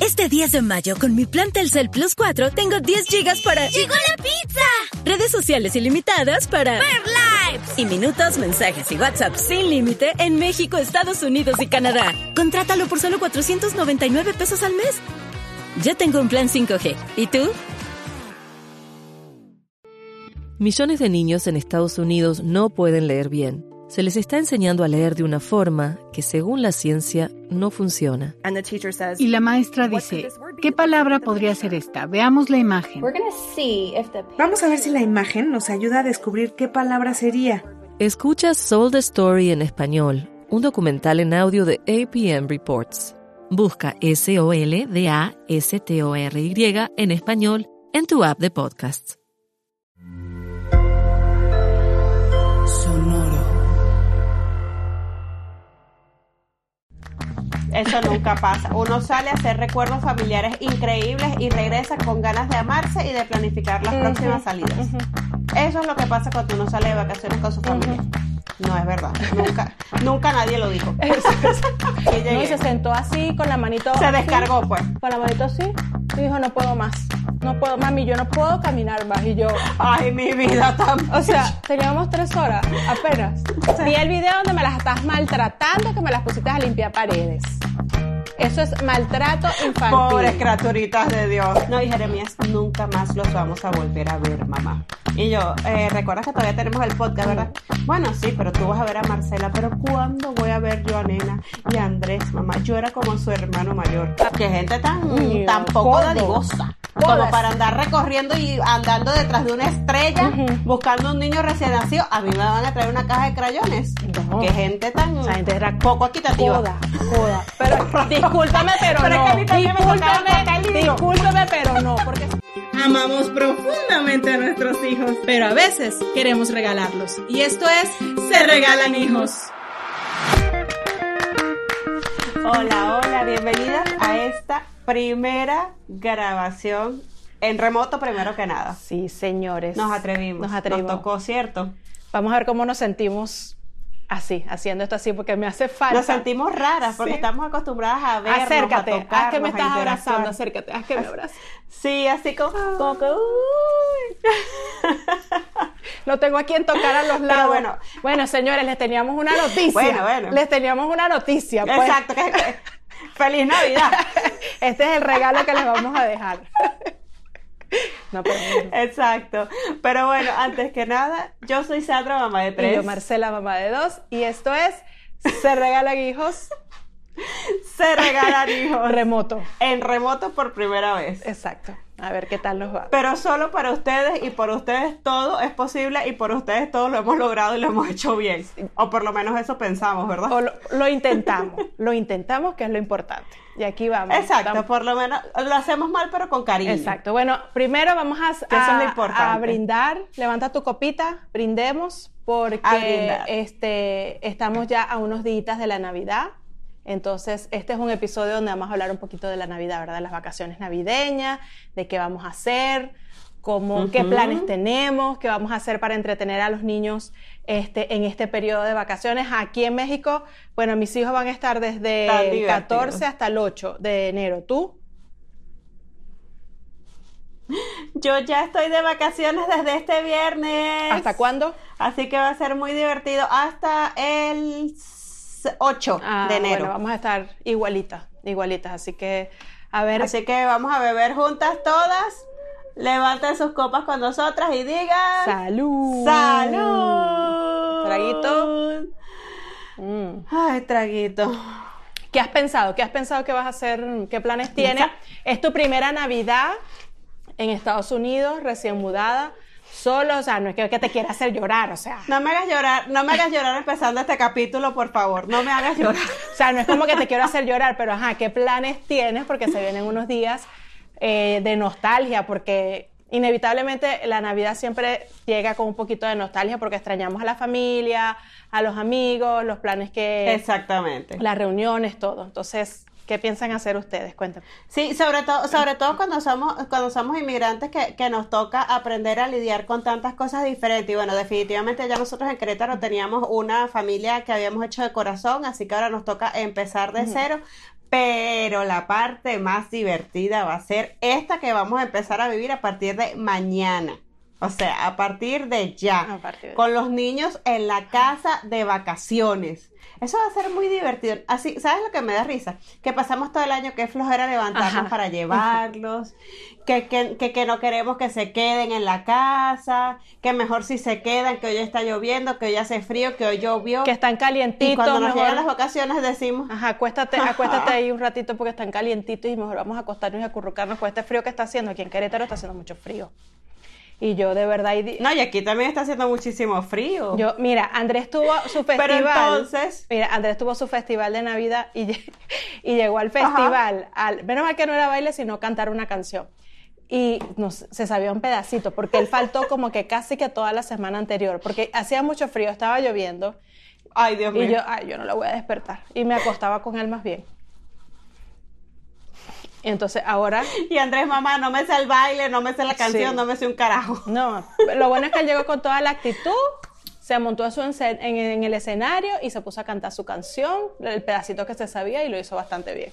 Este 10 de mayo, con mi plan Telcel Plus 4, tengo 10 gigas para... ¡Llegó la pizza! Redes sociales ilimitadas para... ¡Ver lives! Y minutos, mensajes y WhatsApp sin límite en México, Estados Unidos y Canadá. Contrátalo por solo 499 pesos al mes. Yo tengo un plan 5G. ¿Y tú? Millones de niños en Estados Unidos no pueden leer bien. Se les está enseñando a leer de una forma que, según la ciencia, no funciona. Y la maestra dice, ¿qué palabra podría ser esta? Veamos la imagen. Vamos a ver si la imagen nos ayuda a descubrir qué palabra sería. Escucha Sold the Story en español, un documental en audio de APM Reports. Busca SOLDASTORY en español en tu app de podcasts. Eso nunca pasa. Uno sale a hacer recuerdos familiares increíbles y regresa con ganas de amarse y de planificar las próximas salidas. Eso es lo que pasa cuando uno sale de vacaciones con su familia. No es verdad. Nunca nadie lo dijo. Y se sentó así con la manito. Se descargó, pues. Con la manito así. Y dijo, no puedo más. No puedo, mami, yo no puedo caminar más. Y yo, ay, mi vida tan... O sea, teníamos 3 horas apenas. Vi el video donde me las estás maltratando, que me las pusiste a limpiar paredes. Eso es maltrato infantil. Pobres criaturitas de Dios. No, y Jeremías, nunca más los vamos a volver a ver, mamá. Y yo, ¿recuerdas que todavía tenemos el podcast, verdad? Bueno, sí, pero tú vas a ver a Marcela. Pero ¿cuándo voy a ver yo a Nena y a Andrés, mamá? Yo era como su hermano mayor. Qué gente tan poco dadivosa. Como para andar recorriendo y andando detrás de una estrella, buscando un niño recién nacido. A mí me van a traer una caja de crayones. No. Qué gente tan... Esa gente era poco equitativa. Joda. Pero discúlpame, pero no. Discúlpame, pero no. Porque... Amamos profundamente a nuestros hijos, pero a veces queremos regalarlos. Y esto es Se Regalan Hijos. Hola, bienvenidas a esta primera grabación en remoto, primero que nada. Sí, señores. Nos atrevimos. Nos tocó, ¿cierto? Vamos a ver cómo nos sentimos así, haciendo esto así, porque me hace falta. Nos sentimos raras, porque estamos acostumbradas a vernos, acércate, a tocarnos, haz que me estás abrazando, acércate, haz que me abraces. Sí, así como que... No tengo a quien tocar a los lados. Bueno, señores, les teníamos una noticia. Bueno. Les teníamos una noticia. Pues. Exacto. ¡Feliz Navidad! Este es el regalo que les vamos a dejar. No, pero bueno. Exacto. Pero bueno, antes que nada, yo soy Sandra, mamá de 3. Y yo, Marcela, mamá de 2. Y esto es Se Regalan Hijos. Se Regalan Hijos. Remoto. En remoto por primera vez. Exacto. A ver qué tal nos va. Pero solo para ustedes, y por ustedes todo es posible, y por ustedes todo lo hemos logrado y lo hemos hecho bien. O por lo menos eso pensamos, ¿verdad? O lo intentamos. Lo intentamos, que es lo importante. Y aquí vamos. Exacto, por lo menos lo hacemos mal, pero con cariño. Exacto. Bueno, primero vamos a brindar. Levanta tu copita, brindemos, porque estamos ya a unos días de la Navidad. Entonces, este es un episodio donde vamos a hablar un poquito de la Navidad, ¿verdad? De las vacaciones navideñas, de qué vamos a hacer, qué planes tenemos, qué vamos a hacer para entretener a los niños en este periodo de vacaciones. Aquí en México, bueno, mis hijos van a estar desde el 14 hasta el 8 de enero. ¿Tú? Yo ya estoy de vacaciones desde este viernes. ¿Hasta cuándo? Así que va a ser muy divertido. Hasta el 8 de enero. Bueno, vamos a estar igualitas, así que a ver. Así que vamos a beber juntas todas. Levanten sus copas con nosotras y digan ¡salud! ¡Salud! Traguito. Ay, traguito. ¿Qué has pensado? ¿Qué vas a hacer? ¿Qué planes tienes? ¿Es tu primera Navidad en Estados Unidos, recién mudada? Solo, o sea, no es que te quiera hacer llorar, o sea. No me hagas llorar empezando este capítulo, por favor, no me hagas llorar. O sea, no es como que te quiero hacer llorar, pero ¿qué planes tienes? Porque se vienen unos días de nostalgia, porque inevitablemente la Navidad siempre llega con un poquito de nostalgia, porque extrañamos a la familia, a los amigos, los planes que... Exactamente. Las reuniones, todo. Entonces... ¿Qué piensan hacer ustedes? Cuéntame. Sí, sobre todo cuando somos inmigrantes que nos toca aprender a lidiar con tantas cosas diferentes. Y bueno, definitivamente ya nosotros en Querétaro teníamos una familia que habíamos hecho de corazón, así que ahora nos toca empezar de cero. Pero la parte más divertida va a ser esta que vamos a empezar a vivir a partir de mañana. O sea, a partir de ya. Con los niños en la casa de vacaciones. Eso va a ser muy divertido. Así, ¿sabes lo que me da risa? Que pasamos todo el año que es flojera levantarnos para llevarlos, que no queremos que se queden en la casa, que mejor si se quedan, que hoy está lloviendo, que hoy hace frío, que hoy llovió. Que están calientitos. Y cuando nos llegan las vacaciones decimos... acuéstate ahí un ratito porque están calientitos y mejor vamos a acostarnos y acurrucarnos con este frío que está haciendo. Aquí en Querétaro está haciendo mucho frío. Y yo de verdad... No, y aquí también está haciendo muchísimo frío. Mira, Andrés tuvo su festival... Pero entonces... Mira, Andrés tuvo su festival de Navidad y llegó al festival. Menos mal que no era baile, sino cantar una canción. Y se sabía un pedacito, porque él faltó como que casi que toda la semana anterior, porque hacía mucho frío, estaba lloviendo. Ay, Dios mío. Y yo no lo voy a despertar. Y me acostaba con él más bien. Entonces ahora... Y Andrés, mamá, no me sé el baile, no me sé la canción, no me sé un carajo. No, lo bueno es que él llegó con toda la actitud, se montó en el escenario y se puso a cantar su canción, el pedacito que se sabía, y lo hizo bastante bien.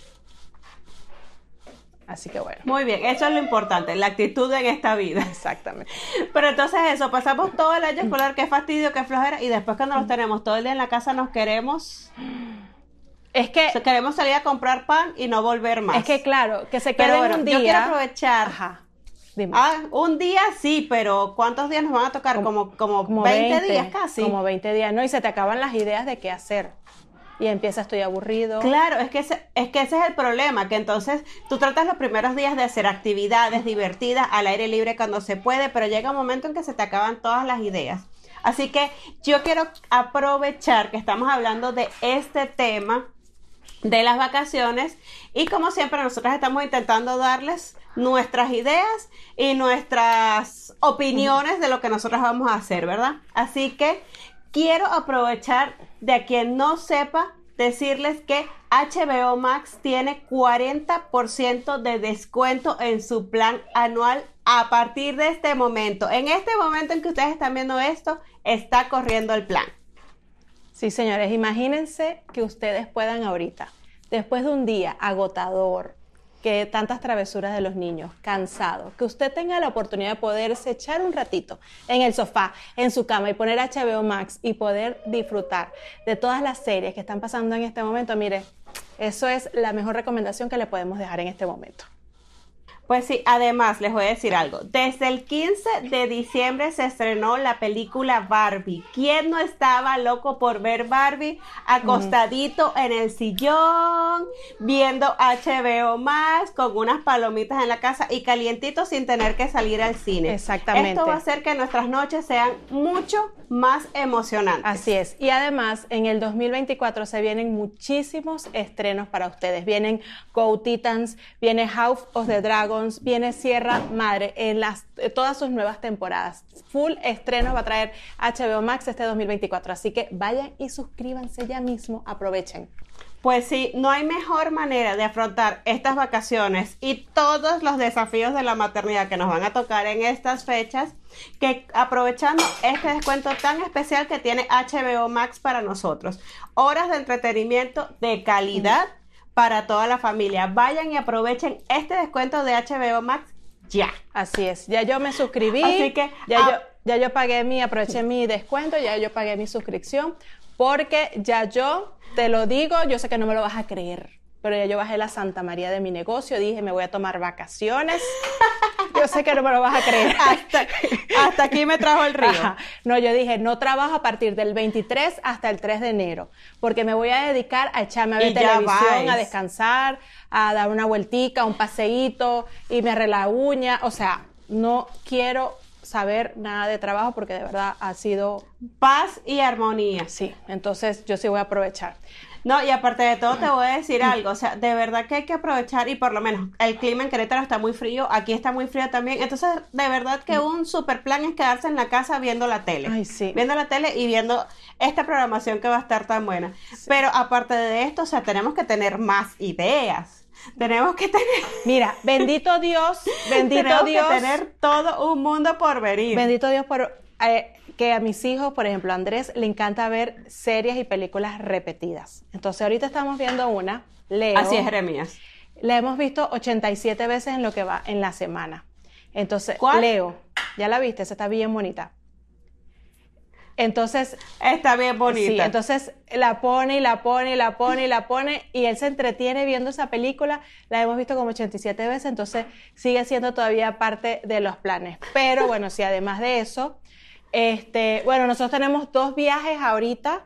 Así que bueno. Muy bien, eso es lo importante, la actitud en esta vida. Exactamente. Pero entonces eso, pasamos todo el año escolar, qué fastidio, qué flojera, y después cuando los tenemos todo el día en la casa nos queremos... Es que queremos salir a comprar pan y no volver más. Es que claro, que se queden un día. Yo quiero aprovechar. Dime. Un día sí, pero ¿cuántos días nos van a tocar? Como 20 días casi. Como 20 días, ¿no? Y se te acaban las ideas de qué hacer. Y empieza, estoy aburrido. Claro, es que ese es el problema, que entonces tú tratas los primeros días de hacer actividades divertidas al aire libre cuando se puede, pero llega un momento en que se te acaban todas las ideas. Así que yo quiero aprovechar que estamos hablando de este tema de las vacaciones y como siempre nosotros estamos intentando darles nuestras ideas y nuestras opiniones de lo que nosotros vamos a hacer, ¿verdad? Así que quiero aprovechar de a quien no sepa decirles que HBO Max tiene 40% de descuento en su plan anual a partir de este momento. En este momento en que ustedes están viendo esto, está corriendo el plan. Sí, señores, imagínense que ustedes puedan ahorita, después de un día agotador, que tantas travesuras de los niños, cansado, que usted tenga la oportunidad de poderse echar un ratito en el sofá, en su cama y poner HBO Max y poder disfrutar de todas las series que están pasando en este momento. Mire, eso es la mejor recomendación que le podemos dejar en este momento. Pues sí, además les voy a decir algo. Desde el 15 de diciembre se estrenó la película Barbie. ¿Quién no estaba loco por ver Barbie acostadito en el sillón, viendo HBO Max, con unas palomitas en la casa y calientito sin tener que salir al cine? Exactamente. Esto va a hacer que nuestras noches sean mucho más emocionantes. Así es. Y además, en el 2024 se vienen muchísimos estrenos para ustedes. Vienen Go Titans, viene House of the Dragon, viene Sierra Madre en todas sus nuevas temporadas. Full estrenos va a traer HBO Max este 2024. Así que vayan y suscríbanse ya mismo. Aprovechen. Pues sí, no hay mejor manera de afrontar estas vacaciones y todos los desafíos de la maternidad que nos van a tocar en estas fechas que aprovechando este descuento tan especial que tiene HBO Max para nosotros. Horas de entretenimiento de calidad para toda la familia. Vayan y aprovechen este descuento de HBO Max ya. Así es. Ya yo me suscribí. Así que ya yo pagué aproveché mi descuento, ya yo pagué mi suscripción, porque ya yo te lo digo, yo sé que no me lo vas a creer, pero ya yo bajé la Santa María de mi negocio, dije, me voy a tomar vacaciones. Yo sé que no me lo vas a creer. Hasta aquí me trajo el río. Ajá. No, yo dije, no trabajo a partir del 23 hasta el 3 de enero, porque me voy a dedicar a echarme a ver televisión, a descansar, a dar una vueltica, un paseíto, y me arreglé la uña. O sea, no quiero saber nada de trabajo porque de verdad ha sido paz y armonía. Sí, entonces yo sí voy a aprovechar. No, y aparte de todo te voy a decir algo, o sea, de verdad que hay que aprovechar y por lo menos el clima en Querétaro está muy frío, aquí está muy frío también, entonces de verdad que un super plan es quedarse en la casa viendo la tele. Ay, sí. Viendo la tele y viendo esta programación que va a estar tan buena. Sí. Pero aparte de esto, o sea, tenemos que tener más ideas. Tenemos que tener... Mira, bendito Dios, tenemos que tener todo un mundo por venir. Bendito Dios por que a mis hijos, por ejemplo, a Andrés, le encanta ver series y películas repetidas. Entonces, ahorita estamos viendo una, Leo. Así es, Jeremías. La hemos visto 87 veces en lo que va en la semana. Entonces, ¿cuál? Leo, ¿ya la viste? Esa está bien bonita. Entonces... Está bien bonita. Sí, entonces la pone y la pone y la pone y la pone y él se entretiene viendo esa película. La hemos visto como 87 veces, entonces sigue siendo todavía parte de los planes. Pero bueno, sí, además de eso, bueno, nosotros tenemos 2 viajes ahorita.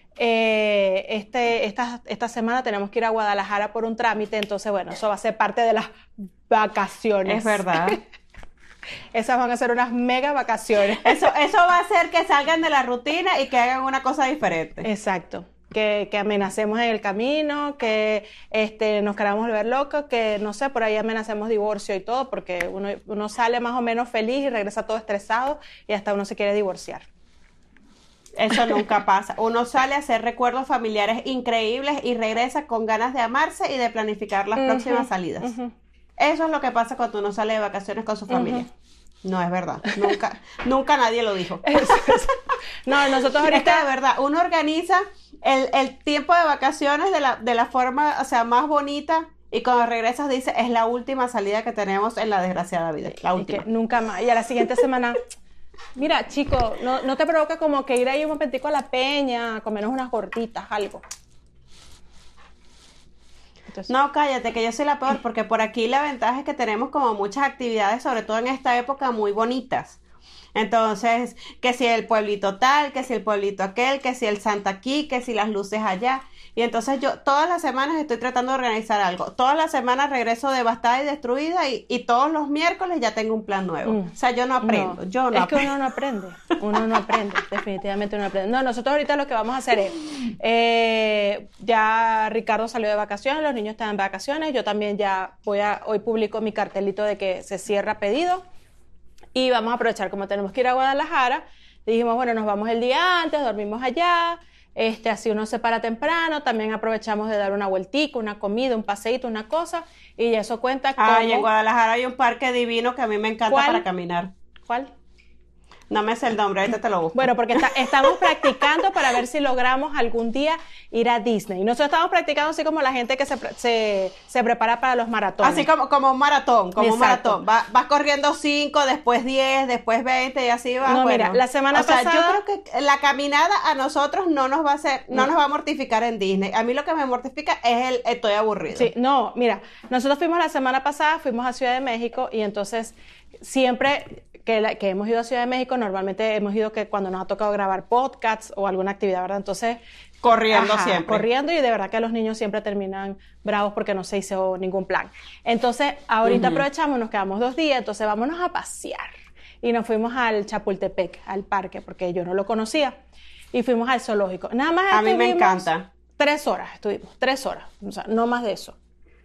Esta semana tenemos que ir a Guadalajara por un trámite, entonces bueno, eso va a ser parte de las vacaciones. Es verdad. Esas van a ser unas mega vacaciones. Eso va a hacer que salgan de la rutina y que hagan una cosa diferente. Exacto. Que amenacemos en el camino, que nos queramos volver locos, que no sé, por ahí amenacemos divorcio y todo, porque uno sale más o menos feliz y regresa todo estresado y hasta uno se quiere divorciar. Eso nunca pasa. Uno sale a hacer recuerdos familiares increíbles y regresa con ganas de amarse y de planificar las próximas salidas. Eso es lo que pasa cuando uno sale de vacaciones con su familia. No es verdad. Nunca nadie lo dijo. No, nosotros ahorita... Es que de verdad, uno organiza el tiempo de vacaciones de la forma, o sea, más bonita, y cuando regresas dice, es la última salida que tenemos en la desgraciada vida. La última. Que nunca más. Y a la siguiente semana... Mira, chico, ¿no te provoca como que ir ahí un momentico a la peña, a comernos unas gorditas, algo? Entonces, no, cállate, que yo soy la peor, porque por aquí la ventaja es que tenemos como muchas actividades, sobre todo en esta época, muy bonitas. Entonces, que si el pueblito tal, que si el pueblito aquel, que si el Santa aquí, que si las luces allá. Y entonces yo todas las semanas estoy tratando de organizar algo. Todas las semanas regreso devastada y destruida y todos los miércoles ya tengo un plan nuevo. O sea, yo no aprendo. Es que uno no aprende. Uno no aprende. Definitivamente uno no aprende. No, nosotros ahorita lo que vamos a hacer es... ya Ricardo salió de vacaciones, los niños están en vacaciones. Yo también ya hoy publico mi cartelito de que se cierra pedido. Y vamos a aprovechar, como tenemos que ir a Guadalajara, dijimos, bueno, nos vamos el día antes, dormimos allá, así uno se para temprano, también aprovechamos de dar una vueltica, una comida, un paseíto, una cosa, y eso cuenta como... Ay, en Guadalajara hay un parque divino que a mí me encanta para caminar. ¿Cuál? No me sé el nombre, ahorita te lo busco. Bueno, porque estamos practicando para ver si logramos algún día ir a Disney. Y nosotros estamos practicando así como la gente que se prepara para los maratones. Así como un maratón, un maratón. Vas corriendo 5, después 10, después 20 y así vas. No, bueno, mira, la semana pasada... O sea, yo creo que la caminada a nosotros no nos va a hacer, no nos va a mortificar en Disney. A mí lo que me mortifica es estoy aburrido. Sí, no, mira, nosotros fuimos la semana pasada, fuimos a Ciudad de México y entonces siempre... Que hemos ido a Ciudad de México, normalmente hemos ido que cuando nos ha tocado grabar podcasts o alguna actividad, ¿verdad? Entonces... Corriendo siempre. Corriendo, y de verdad que los niños siempre terminan bravos porque no se hizo ningún plan. Entonces, ahorita aprovechamos, nos quedamos 2 días, entonces vámonos a pasear. Y nos fuimos al Chapultepec, al parque, porque yo no lo conocía. Y fuimos al zoológico. Nada más a mí me encanta. 3 horas estuvimos, 3 horas. O sea, no más de eso.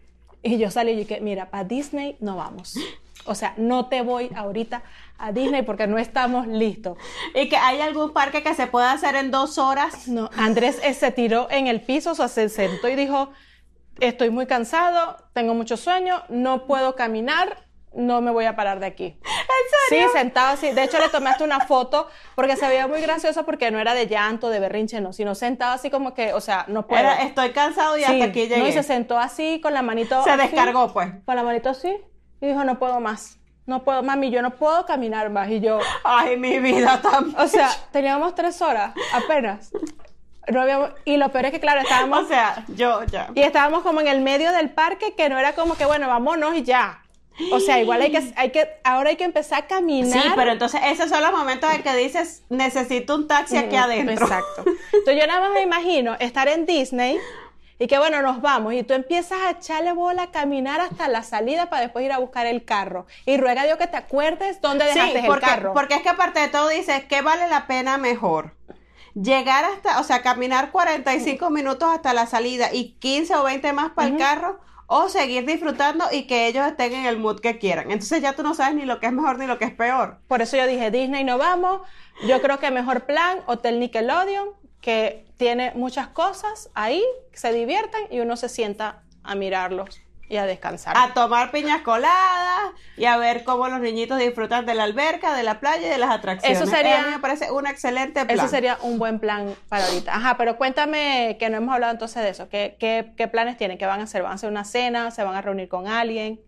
Y yo salí y dije, mira, para Disney no vamos. O sea, no te voy ahorita a Disney porque no estamos listos. ¿Y que hay algún parque que se pueda hacer en 2 horas? No, Andrés se tiró en el piso, o sea, se sentó y dijo, estoy muy cansado, tengo mucho sueño, no puedo caminar, no me voy a parar de aquí. ¿En serio? Sí, sentado así. De hecho, le tomaste una foto porque se veía muy gracioso porque no era de llanto, de berrinche, no, sino sentado así como que, o sea, no puedo. Estoy cansado y hasta aquí llegué. No, y se sentó así con la manito Se así, descargó, pues. Con la manito así y dijo, no puedo más. No puedo, mami, yo no puedo caminar más. Y yo... Ay, mi vida también. O sea, teníamos 3 horas apenas. No habíamos, y lo peor es que, claro, estábamos... O sea, yo ya. Y estábamos como en el medio del parque, que no era como que, bueno, vámonos y ya. O sea, igual ahora hay que empezar a caminar. Sí, pero entonces esos son los momentos en que dices, necesito un taxi aquí adentro. Exacto. Entonces yo nada más me imagino estar en Disney... Y que bueno, nos vamos, y tú empiezas a echarle bola, a caminar hasta la salida para después ir a buscar el carro. Y ruega a Dios que te acuerdes dónde dejaste el carro. Porque es que aparte de todo dices, ¿qué vale la pena mejor? Llegar hasta, o sea, caminar 45 minutos hasta la salida y 15 o 20 más para el carro, o seguir disfrutando y que ellos estén en el mood que quieran. Entonces ya tú no sabes ni lo que es mejor ni lo que es peor. Por eso yo dije, Disney no vamos. Yo creo que mejor plan, Hotel Nickelodeon, que tiene muchas cosas ahí, se diviertan y uno se sienta a mirarlos. Y a descansar. A tomar piñas coladas y a ver cómo los niñitos disfrutan de la alberca, de la playa y de las atracciones. Eso sería, a mí me parece un excelente plan. Eso sería un buen plan para ahorita. Ajá, pero cuéntame, que no hemos hablado entonces de eso. ¿Qué planes tienen? ¿Qué van a hacer? ¿Van a hacer una cena? ¿Se van a reunir con alguien?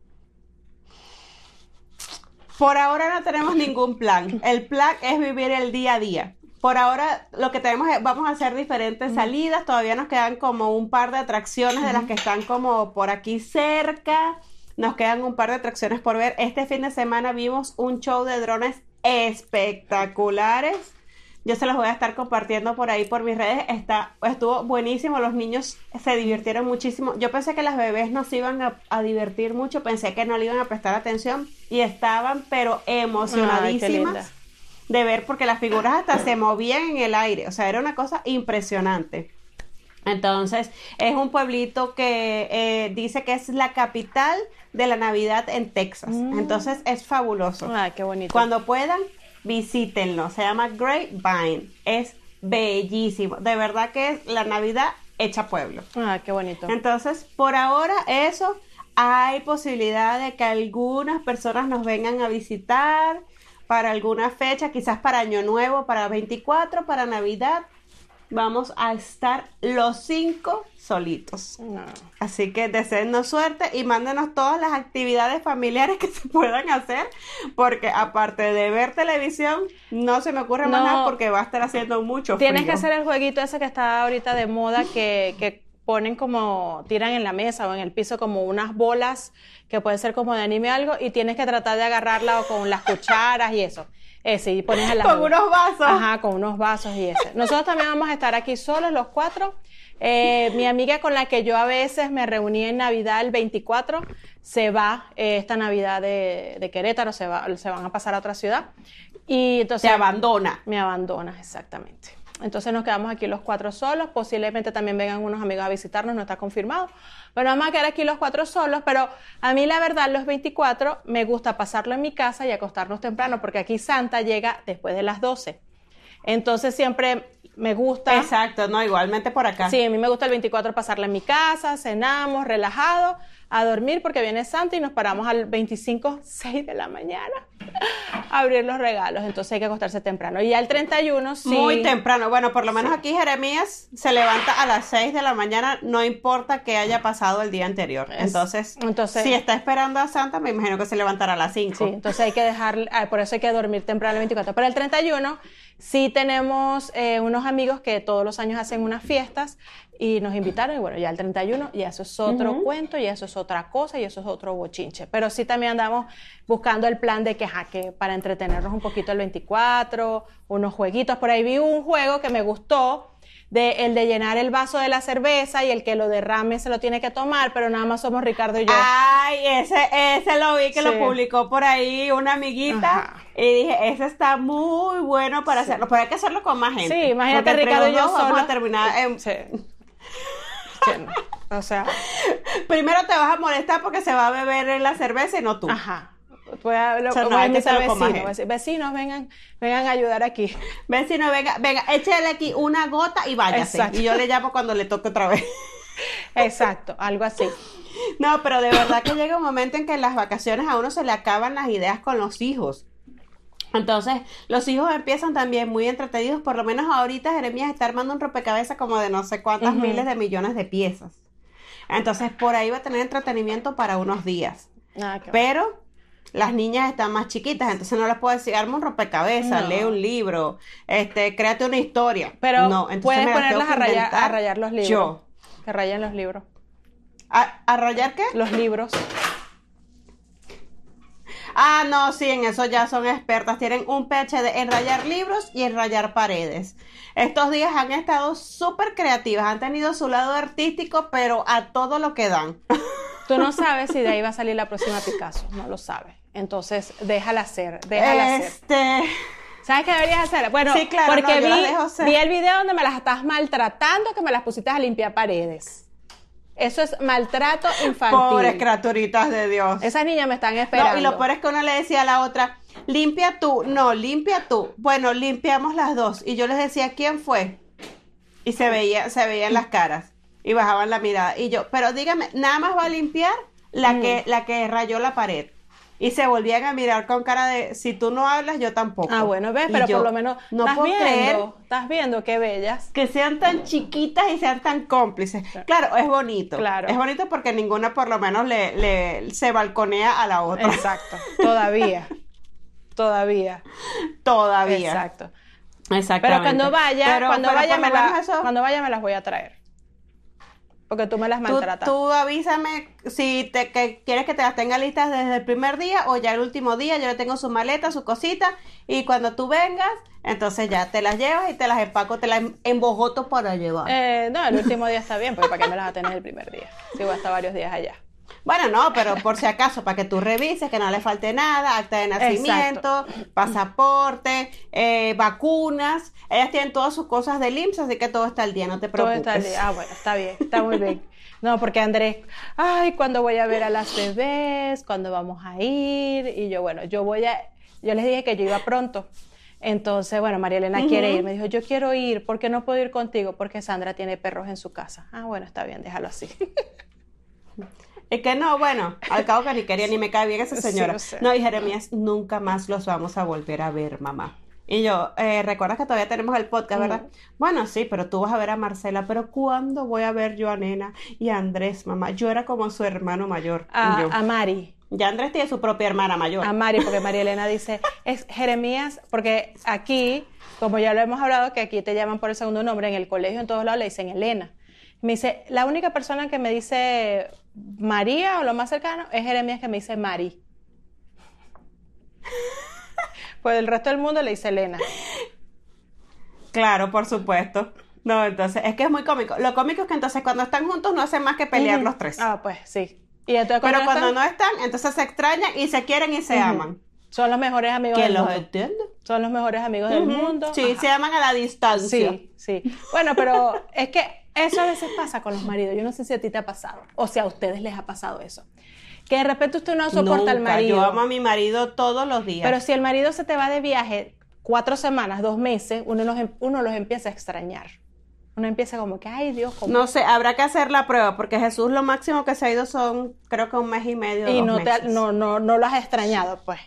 Por ahora no tenemos ningún plan. El plan es vivir el día a día. Por ahora lo que tenemos es, vamos a hacer diferentes salidas, todavía nos quedan como un par de atracciones de las que están como por aquí cerca, nos quedan un par de atracciones por ver. Este fin de semana vimos un show de drones espectaculares, yo se los voy a estar compartiendo por ahí por mis redes, estuvo buenísimo, los niños se divirtieron muchísimo. Yo pensé que las bebés no se iban a divertir mucho, pensé que no le iban a prestar atención y estaban pero emocionadísimas. De ver, porque las figuras hasta se movían en el aire, o sea, era una cosa impresionante. Entonces, es un pueblito que dice que es la capital de la Navidad en Texas. Entonces, es fabuloso. Ay, qué bonito. Cuando puedan, visítenlo. Se llama Grapevine. Es bellísimo. De verdad que es la Navidad hecha pueblo. Ah, qué bonito. Entonces, por ahora, eso, hay posibilidad de que algunas personas nos vengan a visitar para alguna fecha, quizás para Año Nuevo, para 24, para Navidad, vamos a estar los 5 solitos. No. Así que deseennos suerte y mándenos todas las actividades familiares que se puedan hacer, porque aparte de ver televisión, no se me ocurre más nada porque va a estar haciendo mucho frío. Tienes que hacer el jueguito ese que está ahorita de moda, que ponen como, tiran en la mesa o en el piso como unas bolas que puede ser como de anime o algo, y tienes que tratar de agarrarla o con las cucharas y eso. Ese, y pones a la con unos vasos. Ajá, con unos vasos y ese. Nosotros también vamos a estar aquí solos los 4. Mi amiga con la que yo a veces me reuní en Navidad el 24 se va esta Navidad de Querétaro, se van a pasar a otra ciudad. Y entonces, te abandona. Me abandona, exactamente. Entonces nos quedamos aquí los 4 solos, posiblemente también vengan unos amigos a visitarnos, no está confirmado, pero vamos a quedar aquí los 4 solos, pero a mí la verdad los 24 me gusta pasarlo en mi casa y acostarnos temprano, porque aquí Santa llega después de las 12, entonces siempre me gusta. Exacto, no, igualmente por acá. Sí, a mí me gusta el 24 pasarla en mi casa, cenamos, relajado, a dormir porque viene Santa y nos paramos al 25, 6 de la mañana a abrir los regalos, entonces hay que acostarse temprano. Y ya el 31 sí. Muy temprano, bueno, por lo menos aquí Jeremías se levanta a las 6 de la mañana, no importa que haya pasado el día anterior. Entonces, si está esperando a Santa, me imagino que se levantará a las 5. Sí, entonces hay que dejar, por eso hay que dormir temprano el 24. Pero el 31 sí tenemos unos amigos que todos los años hacen unas fiestas y nos invitaron, y bueno, ya el 31 ya eso es otro cuento, ya eso es otra cosa, y eso es otro bochinche, pero sí también andamos buscando el plan de que para entretenernos un poquito el 24, unos jueguitos. Por ahí vi un juego que me gustó, el de llenar el vaso de la cerveza y el que lo derrame se lo tiene que tomar, pero nada más somos Ricardo y yo. Ay, ese lo vi que lo publicó por ahí una amiguita. Ajá. Y dije, ese está muy bueno para hacerlo, pero hay que hacerlo con más gente. Sí, imagínate Ricardo y yo solo. Vamos a terminar en... Sí. O sea, primero te vas a molestar porque se va a beber en la cerveza y no tú. Ajá. Pues vecinos, vengan a ayudar aquí. Vecinos, venga, échale aquí una gota y váyase. Exacto. Y yo le llamo cuando le toque otra vez. Exacto, algo así. No, pero de verdad que llega un momento en que en las vacaciones a uno se le acaban las ideas con los hijos. Entonces, los hijos empiezan también muy entretenidos. Por lo menos ahorita Jeremías está armando un rompecabezas como de no sé cuántas miles de millones de piezas. Entonces, por ahí va a tener entretenimiento para unos días. Pero las niñas están más chiquitas, entonces no les puedo decir, arma un rompecabezas, lee un libro, créate una historia. Pero no, puedes ponerlas a rayar los libros. Que rayen los libros. ¿A rayar qué? Los libros. Ah, no, sí, en eso ya son expertas. Tienen un PhD en rayar libros y en rayar paredes. Estos días han estado súper creativas, han tenido su lado artístico, pero a todo lo que dan. Tú no sabes si de ahí va a salir la próxima Picasso, no lo sabes. Entonces, déjala hacer. ¿Sabes qué deberías hacer? Bueno, sí, claro, porque vi el video donde me las estás maltratando, que me las pusiste a limpiar paredes. Eso es maltrato infantil. Pobres criaturitas de Dios. Esas niñas me están esperando. No, y lo peor es que uno le decía a la otra, limpia tú. No, limpia tú. Bueno, limpiamos las dos. Y yo les decía, ¿quién fue? Y se veían las caras. y bajaban la mirada. Y yo, pero dígame, nada más va a limpiar la que rayó la pared. Y se volvían a mirar con cara de, si tú no hablas, yo tampoco. Ah, bueno, ves, pero por lo menos estás viendo qué bellas. Que sean tan chiquitas y sean tan cómplices. Claro, es bonito. Claro. Es bonito porque ninguna por lo menos se balconea a la otra. Exacto. Todavía. Exacto. Exactamente. Pero cuando vaya me las voy a traer. Porque tú me las maltratas. Tú avísame si que quieres que te las tenga listas desde el primer día o ya el último día. Yo le tengo su maleta, su cosita. Y cuando tú vengas, entonces ya te las llevas y te las empaco, te las embojoto para llevar. No, el último día está bien, porque ¿para qué me las vas a tener el primer día? Si voy a estar varios días allá. Bueno, no, pero por si acaso, para que tú revises, que no le falte nada, acta de nacimiento, pasaporte, vacunas. Ellas tienen todas sus cosas del IMSS, así que todo está al día, no te preocupes. Todo está al día. Ah, bueno, está bien, está muy bien. No, porque Andrés, ¿cuándo voy a ver a las bebés? ¿Cuándo vamos a ir? Y yo, bueno, yo les dije que yo iba pronto. Entonces, bueno, María Elena quiere ir. Me dijo, yo quiero ir, ¿por qué no puedo ir contigo? Porque Sandra tiene perros en su casa. Ah, bueno, está bien, déjalo así. Es que no, bueno, al cabo que ni quería ni me cae bien esa señora. Sí, no, y Jeremías, nunca más los vamos a volver a ver, mamá. Y yo, ¿recuerdas que todavía tenemos el podcast, verdad? Bueno, sí, pero tú vas a ver a Marcela, pero ¿cuándo voy a ver yo a Nena y a Andrés, mamá? Yo era como su hermano mayor. A Mari. Ya Andrés tiene su propia hermana mayor. A Mari, porque María Elena dice, es Jeremías, porque aquí, como ya lo hemos hablado, que aquí te llaman por el segundo nombre, en el colegio, en todos lados le dicen Elena. Me dice, la única persona que me dice María o lo más cercano es Jeremías, que me dice Mari. Pues el resto del mundo le dice Elena. Claro, por supuesto. No, entonces, es que es muy cómico. Lo cómico es que entonces cuando están juntos no hacen más que pelear los tres. Ah, pues sí. Y entonces, pero cuando no están, entonces se extrañan y se quieren y se aman. Son los mejores amigos del mundo. ¿Quién los entiende? Son los mejores amigos del mundo. Sí, se aman a la distancia. Sí. Bueno, pero es que eso a veces pasa con los maridos. Yo no sé si a ti te ha pasado o si a ustedes les ha pasado eso. Que de repente usted no soporta al marido. Yo amo a mi marido todos los días. Pero si el marido se te va de viaje 4 semanas, 2 meses, uno los empieza a extrañar. Uno empieza como que, ay Dios, ¿cómo? No sé, habrá que hacer la prueba, porque Jesús lo máximo que se ha ido son, creo que 1 mes y medio, y 2 meses. No lo has extrañado, pues.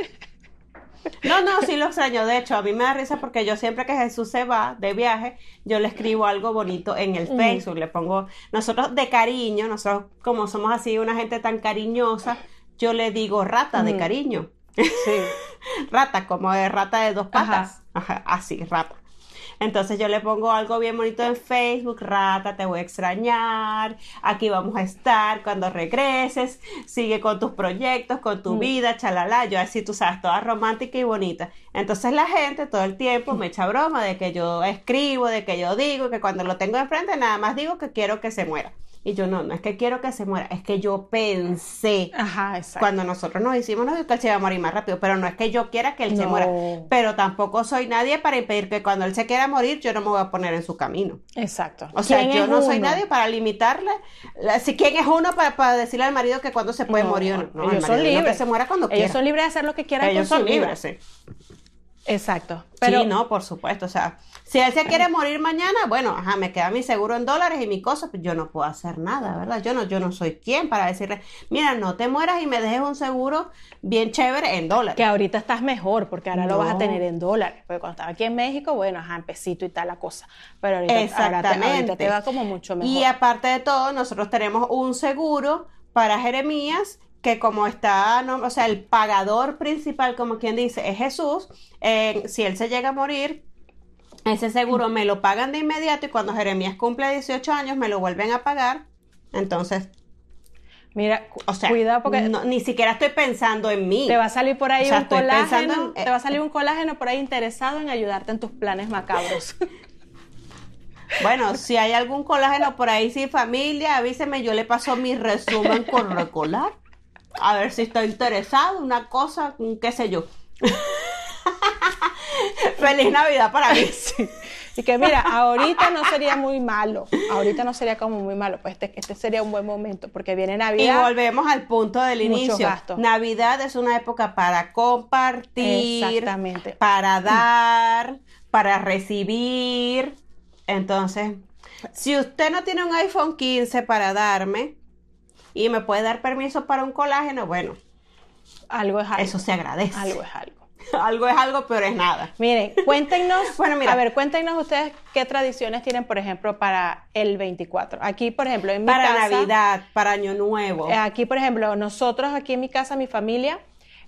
No, sí lo extraño. De hecho, a mí me da risa porque yo siempre que Jesús se va de viaje, yo le escribo algo bonito en el Facebook, le pongo, nosotros de cariño, nosotros como somos así una gente tan cariñosa, yo le digo rata de cariño. Sí. Rata, como de rata de 2 patas. Ajá, así, rata. Entonces yo le pongo algo bien bonito en Facebook, rata, te voy a extrañar, aquí vamos a estar cuando regreses, sigue con tus proyectos, con tu vida, chalala, yo así, tú sabes, toda romántica y bonita. Entonces la gente todo el tiempo me echa broma de que yo escribo, de que yo digo, que cuando lo tengo enfrente nada más digo que quiero que se muera. Y yo no es que quiero que se muera, es que yo pensé, cuando nosotros nos hicimos, no, que él se iba a morir más rápido, pero no es que yo quiera que él se muera, pero tampoco soy nadie para impedir que cuando él se quiera morir, yo no me voy a poner en su camino. Exacto. O sea, yo no soy nadie para limitarle, ¿quién es uno para decirle al marido que cuando se puede morir? No, ellos son libres. Que se muera cuando quiera. Ellos son libres de hacer lo que quieran con su vida. Ellos son libres, sí. Exacto. Pero, sí, no, por supuesto, o sea, si él se quiere morir mañana, bueno, me queda mi seguro en dólares y mi cosa, pues yo no puedo hacer nada, ¿verdad? Yo no soy quien para decirle, mira, no te mueras y me dejes un seguro bien chévere en dólares. Que ahorita estás mejor, porque ahora lo vas a tener en dólares, porque cuando estaba aquí en México, bueno, en pesito y tal la cosa, pero ahorita te va como mucho mejor. Y aparte de todo, nosotros tenemos un seguro para Jeremías, que como está, o sea, el pagador principal, como quien dice, es Jesús. Si él se llega a morir, ese seguro me lo pagan de inmediato y cuando Jeremías cumple 18 años me lo vuelven a pagar. Entonces, mira, o sea, cuidado porque ni siquiera estoy pensando en mí. Te va a salir por ahí un colágeno, te va a salir un colágeno por ahí interesado en ayudarte en tus planes macabros. Bueno, si hay algún colágeno por ahí, sí, familia, avíseme, yo le paso mi resumen por recolar. A ver si está interesado, una cosa, qué sé yo. Feliz Navidad para mí. Sí. Y que mira, ahorita no sería muy malo. Ahorita no sería como muy malo. Pues este sería un buen momento porque viene Navidad. Y volvemos al punto del inicio. Navidad es una época para compartir. Exactamente. Para dar, para recibir. Entonces, Si usted no tiene un iPhone 15 para darme y me puede dar permiso para un colágeno, bueno, algo es algo. Eso se agradece. Algo es algo. Algo es algo, pero es nada. Miren, cuéntenos, cuéntenos ustedes qué tradiciones tienen, por ejemplo, para el 24. Aquí, por ejemplo, en mi casa... Para Navidad, para Año Nuevo. Aquí, por ejemplo, nosotros aquí en mi casa, mi familia,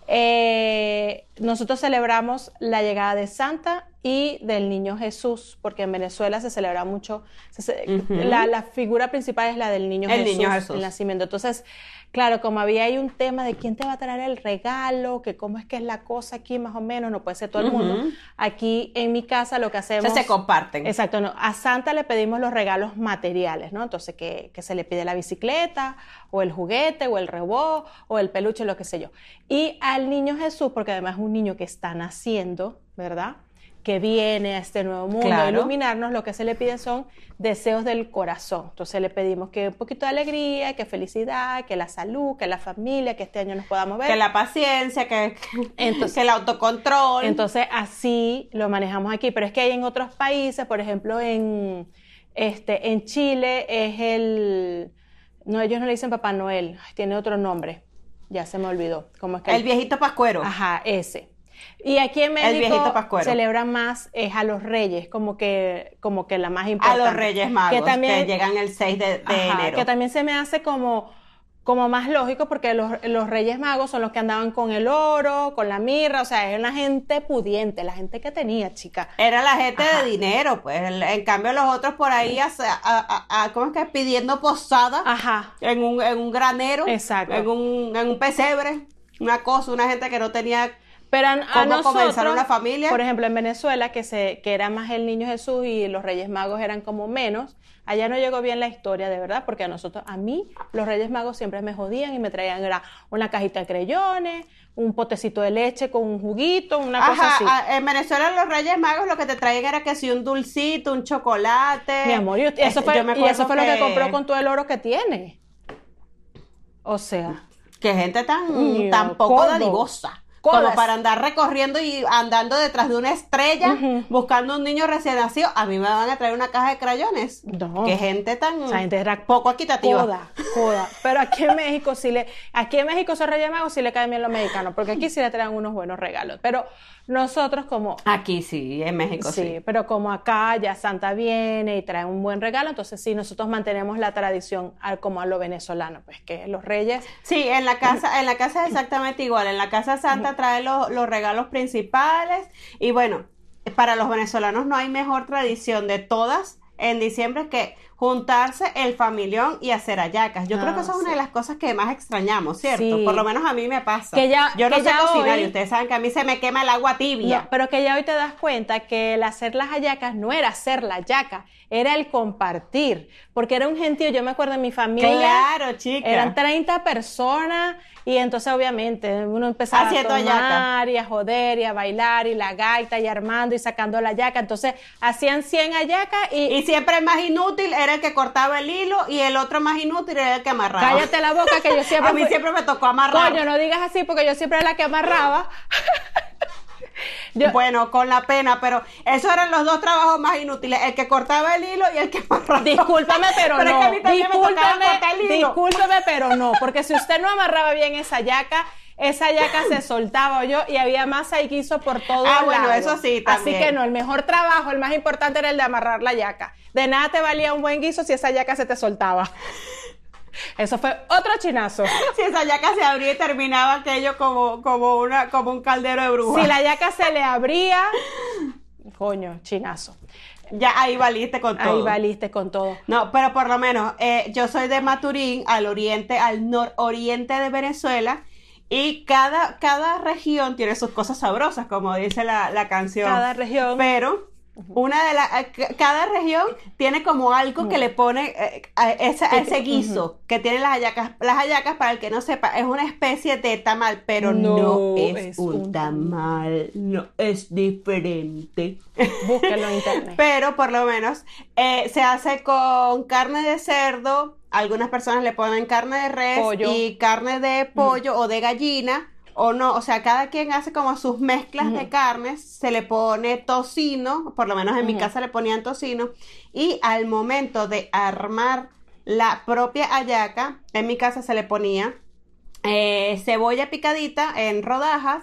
nosotros celebramos la llegada de Santa y del Niño Jesús, porque en Venezuela se celebra mucho, la figura principal es la del Niño Jesús, el nacimiento. Entonces, claro, como había ahí un tema de quién te va a traer el regalo, que cómo es que es la cosa aquí más o menos, no puede ser todo el mundo. Aquí en mi casa lo que hacemos... Se comparten. Exacto, no. A Santa le pedimos los regalos materiales, ¿no? Entonces que se le pide la bicicleta, o el juguete, o el rebó, o el peluche, lo que sé yo. Y al Niño Jesús, porque además es un niño que está naciendo, ¿verdad?, que viene a este nuevo mundo a iluminarnos, lo que se le pide son deseos del corazón. Entonces le pedimos que un poquito de alegría, que felicidad, que la salud, que la familia, que este año nos podamos ver. Que la paciencia, que el autocontrol. Entonces así lo manejamos aquí. Pero es que hay en otros países, por ejemplo en Chile es no, ellos no le dicen Papá Noel, tiene otro nombre, ya se me olvidó. ¿Cómo es que el viejito pascuero. Ajá, ese. Y aquí en México celebran más a los reyes, como que la más importante. A los Reyes Magos, que llegan el 6 de enero. Que también se me hace como más lógico, porque los Reyes Magos son los que andaban con el oro, con la mirra, o sea, era una gente pudiente, la gente que tenía, chica. Era la gente de dinero, pues. En cambio los otros por ahí, ¿cómo es que? Pidiendo posada. En un granero. Exacto. En un pesebre, una gente que no tenía... Pero a nosotros, comenzar una familia. Por ejemplo, en Venezuela, que era más el Niño Jesús y los Reyes Magos eran como menos, allá no llegó bien la historia, de verdad, porque a mí, los Reyes Magos siempre me jodían y me traían una cajita de creyones, un potecito de leche con un juguito, una cosa así. En Venezuela los Reyes Magos lo que te traían era que si un dulcito, un chocolate. Mi amor, eso fue lo que compró con todo el oro que tiene. O sea. Qué gente tan poco dadivosa. Como para andar recorriendo y andando detrás de una estrella, buscando un niño recién nacido. A mí me van a traer una caja de crayones. No. Qué gente tan... Esa gente era poco equitativa. Joda. Pero aquí en México esos Reyes Magos sí le caen bien los mexicanos, porque aquí sí le traen unos buenos regalos. Pero nosotros como... Aquí sí, en México sí. Sí, pero como acá ya Santa viene y trae un buen regalo, entonces sí, nosotros mantenemos la tradición como a lo venezolano, pues que los reyes... Sí, en la casa es exactamente igual. En la casa Santa trae los regalos principales y bueno, para los venezolanos no hay mejor tradición de todas en diciembre que juntarse el familión y hacer hallacas. Yo creo que eso es una de las cosas que más extrañamos, ¿cierto? Sí. Por lo menos a mí me pasa. Yo no sé cocinar y ustedes saben que a mí se me quema el agua tibia. No, pero que ya hoy te das cuenta que el hacer las hallacas no era hacer la hallaca, era el compartir, porque era un gentío. Yo me acuerdo en mi familia. Claro, chica. Eran 30 personas y entonces obviamente uno empezaba haciendo a tomar hallaca. Y a joder y a bailar y la gaita y armando y sacando la hallaca. Entonces hacían 100 hallacas y siempre el más inútil era el que cortaba el hilo y el otro más inútil era el que amarraba. Cállate la boca, que yo siempre... A mí siempre me tocó amarrar. Coño, no digas así porque yo siempre era la que amarraba. Bueno, con la pena, pero esos eran los dos trabajos más inútiles, el que cortaba el hilo y el que amarraba. Discúlpame, pero no. Es que a mí también me tocaba cortar el hilo. Discúlpeme, pero no, porque si usted no amarraba bien esa hallaca se soltaba y había masa y guiso por todo lado. Bueno, eso sí, también. Así que no, el mejor trabajo, el más importante era el de amarrar la hallaca. De nada te valía un buen guiso si esa hallaca se te soltaba. Eso fue otro chinazo. Si esa hallaca se abría y terminaba aquello como un caldero de bruja. Si la hallaca se le abría, coño, chinazo. Ya ahí valiste con todo. Ahí valiste con todo. No, pero por lo menos yo soy de Maturín, al nororiente de Venezuela. Y cada región tiene sus cosas sabrosas, como dice la canción. Cada región. Pero cada región tiene como algo que le pone a ese guiso que tienen las hallacas. Las hallacas, para el que no sepa, es una especie de tamal, pero no es un tamal, no es diferente. Búsquenlo en internet. Pero por lo menos se hace con carne de cerdo. Algunas personas le ponen carne de res y carne de pollo o de gallina o no, o sea, cada quien hace como sus mezclas de carnes, se le pone tocino, por lo menos en mi casa le ponían tocino, y al momento de armar la propia hallaca, en mi casa se le ponía cebolla picadita en rodajas,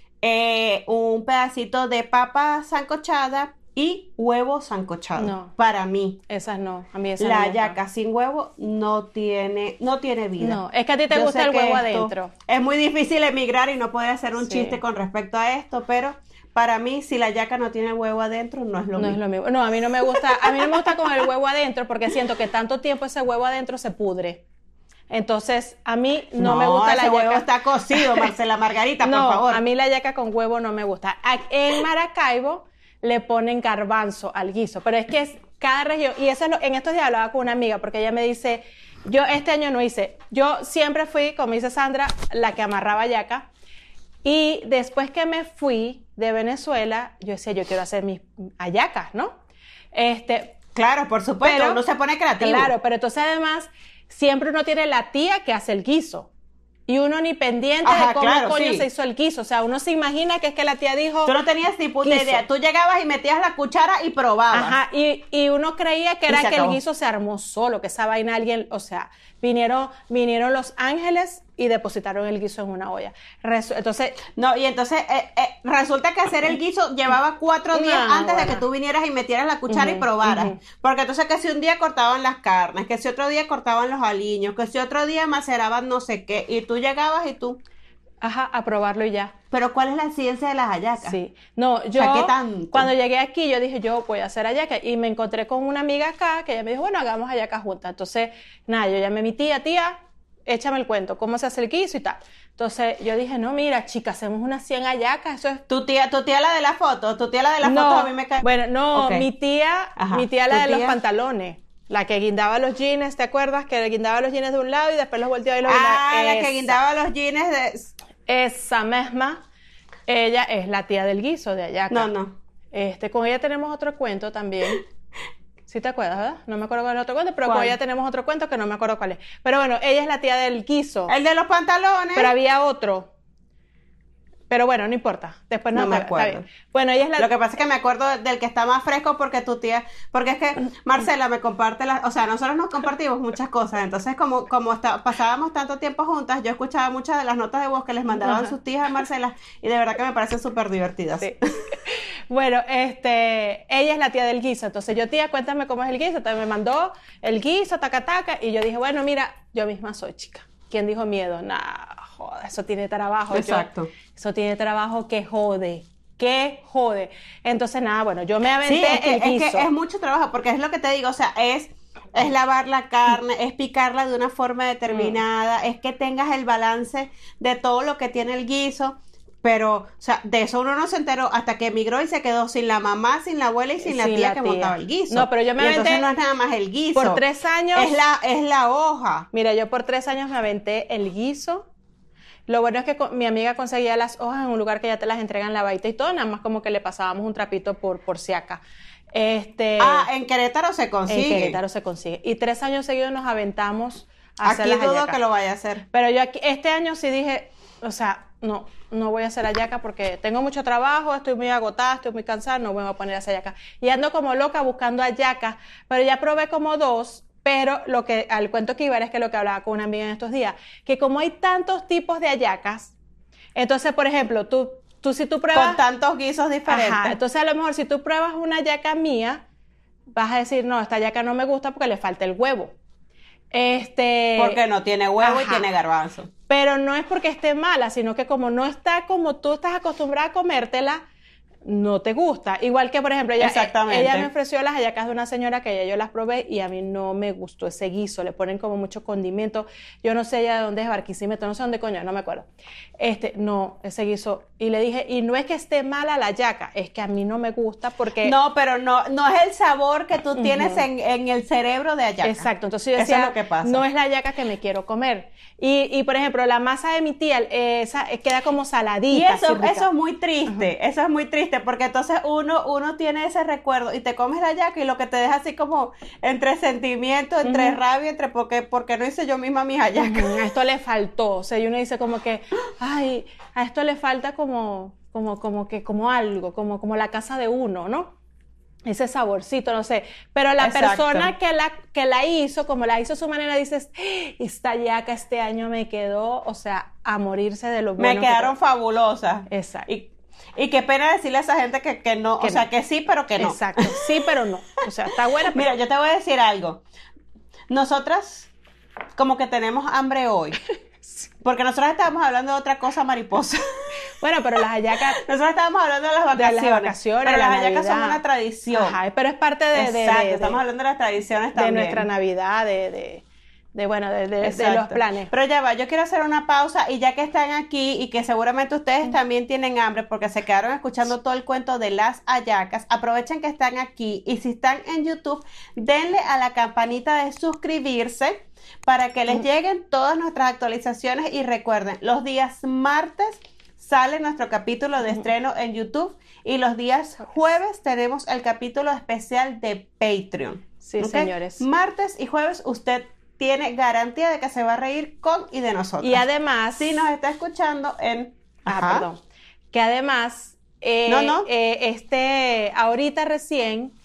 un pedacito de papa sancochada y huevo sancochado. No. Para mí. Esas no. A mí esas la no hallaca sin huevo no tiene vida. No, es que a ti te gusta el huevo adentro. Es muy difícil emigrar y no poder hacer un chiste con respecto a esto, pero para mí, si la hallaca no tiene huevo adentro, no es lo mismo. No es lo mismo. No, a mí no me gusta con el huevo adentro porque siento que tanto tiempo ese huevo adentro se pudre. Entonces, a mí no me gusta la hallaca. El huevo está cocido, Marcela Margarita, por favor. No, a mí la hallaca con huevo no me gusta. En Maracaibo le ponen garbanzo al guiso, pero es que es cada región, y eso en estos días hablaba con una amiga, porque ella me dice, yo este año no hice, yo siempre fui, como dice Sandra, la que amarraba hallaca, y después que me fui de Venezuela, yo decía, yo quiero hacer mis hallacas, ¿no? Claro, por supuesto, pero, uno se pone creativo. Claro, pero entonces además, siempre uno tiene la tía que hace el guiso. Y uno ni pendiente de cómo coño se hizo el guiso. O sea, uno se imagina que es que la tía dijo... Tú no tenías ni puta idea. Tú llegabas y metías la cuchara y probabas. Ajá, y uno creía que era que el guiso se armó solo, que esa vaina alguien... O sea, vinieron los ángeles y depositaron el guiso en una olla. Entonces... No, y entonces resulta que hacer el guiso llevaba 4 días antes de que tú vinieras y metieras la cuchara y probaras. Porque entonces que si un día cortaban las carnes, que si otro día cortaban los aliños, que si otro día maceraban no sé qué, y tú llegabas y tú... Ajá, a probarlo y ya. Pero ¿cuál es la ciencia de las hallacas? Sí. No, yo, o sea, ¿qué tanto? Cuando llegué aquí, yo dije, yo voy a hacer hallaca. Y me encontré con una amiga acá, que ella me dijo, bueno, hagamos hallacas juntas. Entonces, nada, yo llamé a mi tía, échame el cuento, cómo se hace el guiso y tal. Entonces, yo dije, no, mira, chica, hacemos unas 100 hallacas, eso es... ¿Tu tía la de la foto? ¿Tu tía la de la foto a mí me cae? Bueno, no, mi tía la de los pantalones. La que guindaba los jeans, ¿te acuerdas? Que guindaba los jeans de un lado y después los volteaba y los guindaba. La que guindaba los jeans de... Esa misma, ella es la tía del guiso de hallaca. No. Con ella tenemos otro cuento también. ¿Sí te acuerdas, verdad? No me acuerdo cuál es el otro cuento, pero con ella tenemos otro cuento que no me acuerdo cuál es. Pero bueno, ella es la tía del guiso. El de los pantalones. Pero había otro. Pero bueno, no importa. Después no me acuerdo. Está bien. Bueno, ella es la... Lo que pasa es que me acuerdo del que está más fresco porque tu tía... Porque es que Marcela me comparte o sea, nosotros nos compartimos muchas cosas. Entonces, como pasábamos tanto tiempo juntas, yo escuchaba muchas de las notas de voz que les mandaban sus tías a Marcela y de verdad que me parecen súper divertidas. Sí. Bueno, ella es la tía del guiso. Entonces yo, tía, cuéntame cómo es el guiso. Entonces me mandó el guiso, taca, y yo dije, bueno, mira, yo misma soy chica. ¿Quién dijo miedo? Nah, joder, eso tiene trabajo. Exacto. Eso tiene trabajo que jode. Entonces, nada, bueno, yo me aventé el guiso. Es que es mucho trabajo, porque es lo que te digo, o sea, es lavar la carne, es picarla de una forma determinada, es que tengas el balance de todo lo que tiene el guiso. Pero, o sea, de eso uno no se enteró hasta que emigró y se quedó sin la mamá, sin la abuela y sin la tía que montaba el guiso. No, pero yo me aventé... entonces no es nada más el guiso. Por 3 años... Es la hoja. Mira, yo por 3 años me aventé el guiso. Lo bueno es que mi amiga conseguía las hojas en un lugar que ya te las entregan lavaditas y todo, nada más como que le pasábamos un trapito por si acá. En Querétaro se consigue. En Querétaro se consigue. Y 3 años seguidos nos aventamos a hacer las hallacas. Aquí dudo que lo vaya a hacer. Pero yo este año sí dije, o sea... No voy a hacer hallaca porque tengo mucho trabajo, estoy muy agotada, estoy muy cansada, no voy a poner a hacer hallaca. Y ando como loca buscando hallacas, pero ya probé como 2, pero al cuento que iba es que lo que hablaba con una amiga en estos días, que como hay tantos tipos de hallacas, entonces, por ejemplo, tú si tú pruebas... Con tantos guisos diferentes. Ajá, entonces a lo mejor si tú pruebas una hallaca mía, vas a decir, no, esta hallaca no me gusta porque le falta el huevo. Porque no tiene huevo y tiene garbanzo. Pero no es porque esté mala, sino que como no está como tú estás acostumbrada a comértela, no te gusta. Igual que, por ejemplo, ella me ofreció las hallacas de una señora que yo las probé y a mí no me gustó ese guiso. Le ponen como mucho condimento. Yo no sé ella de dónde es, Barquisimeto, no sé dónde coño, no me acuerdo. No, ese guiso. Y le dije, y no es que esté mala la hallaca, es que a mí no me gusta porque... No, pero no es el sabor que tú tienes en el cerebro de hallaca. Exacto, entonces yo decía, eso es lo que pasa. No es la hallaca que me quiero comer. Y por ejemplo, la masa de mi tía, esa queda como saladita. Y eso es muy triste, eso es muy triste triste, porque entonces uno tiene ese recuerdo y te comes la hallaca y lo que te deja así como entre sentimiento, entre rabia, entre porque no hice yo misma mis hallacas. A esto le faltó, o sea, y uno dice como que, ay, a esto le falta como algo, como la casa de uno, ¿no? Ese saborcito, no sé, pero la persona que la hizo, como la hizo a su manera, dices, esta hallaca este año me quedó, o sea, a morirse de lo bueno. Me quedaron fabulosas. Exacto. Y qué pena decirle a esa gente que no, que o sea, que sí, pero que no. Exacto, sí, pero no. O sea, está buena. Pero... Mira, yo te voy a decir algo. Nosotras como que tenemos hambre hoy. Porque nosotros estábamos hablando de otra cosa mariposa. Bueno, pero las hallacas... Nosotros estábamos hablando de las vacaciones. Pero las hallacas son una tradición. Ajá, pero es parte estamos hablando de las tradiciones también. De nuestra Navidad, de los planes. Pero ya va, yo quiero hacer una pausa y ya que están aquí y que seguramente ustedes también tienen hambre porque se quedaron escuchando todo el cuento de las hallacas, aprovechen que están aquí y si están en YouTube, denle a la campanita de suscribirse para que les lleguen todas nuestras actualizaciones y recuerden, los días martes sale nuestro capítulo de estreno en YouTube y los días jueves tenemos el capítulo especial de Patreon. Sí, ¿okay? Señores. Martes y jueves usted tiene garantía de que se va a reír con y de nosotros. Y además, si nos está escuchando en... perdón. Que además, ahorita recién,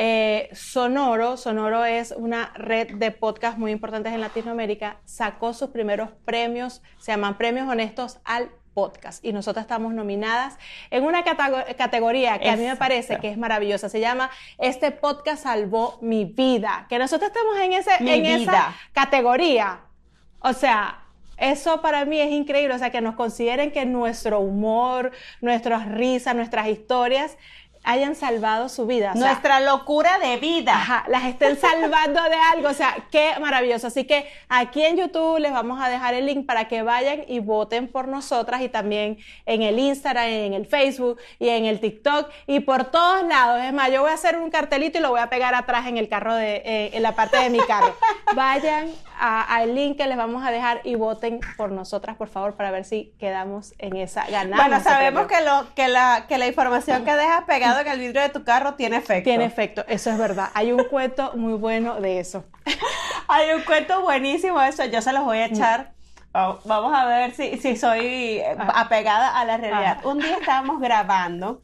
Sonoro es una red de podcasts muy importantes en Latinoamérica, sacó sus primeros premios, se llaman Premios Honestos al Podcast, y nosotras estamos nominadas en una categoría que a mí me parece que es maravillosa, se llama Este Podcast Salvó Mi Vida, que nosotros estamos en esa categoría, o sea, eso para mí es increíble, o sea, que nos consideren que nuestro humor, nuestras risas, nuestras historias hayan salvado su vida. Nuestra locura de vida. Ajá, las estén salvando de algo, o sea, qué maravilloso. Así que aquí en YouTube les vamos a dejar el link para que vayan y voten por nosotras y también en el Instagram, en el Facebook y en el TikTok y por todos lados. Es más, yo voy a hacer un cartelito y lo voy a pegar atrás en el carro, en la parte de mi carro. Vayan al link que les vamos a dejar y voten por nosotras, por favor, para ver si quedamos en esa, ganamos. Bueno, sabemos que la información que dejas pegado en el vidrio de tu carro tiene efecto. Tiene efecto, eso es verdad. Hay un cuento muy bueno de eso. Hay un cuento buenísimo de eso, yo se los voy a echar. Vamos a ver si soy apegada a la realidad. Un día estábamos grabando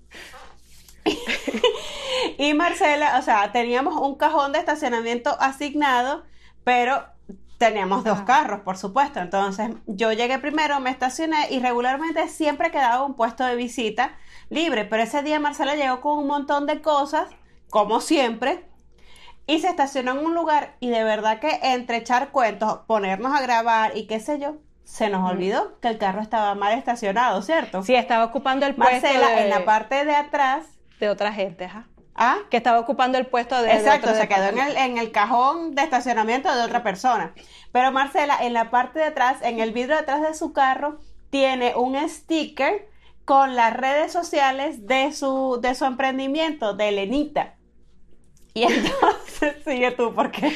y Marcela, o sea, teníamos un cajón de estacionamiento asignado, pero teníamos dos carros, por supuesto. Entonces, yo llegué primero, me estacioné y regularmente siempre quedaba un puesto de visita libre, pero ese día Marcela llegó con un montón de cosas, como siempre, y se estacionó en un lugar y de verdad que entre echar cuentos, ponernos a grabar y qué sé yo, se nos olvidó que el carro estaba mal estacionado, ¿cierto? Sí, estaba ocupando el puesto Marcela en la parte de atrás de otra gente, ajá. ¿Ah? Que estaba ocupando el puesto de... Exacto, se quedó en el cajón de estacionamiento de otra persona. Pero Marcela, en la parte de atrás, en el vidrio de atrás de su carro, tiene un sticker con las redes sociales de su emprendimiento, de Elenita. Y entonces, sigue tú, ¿por qué?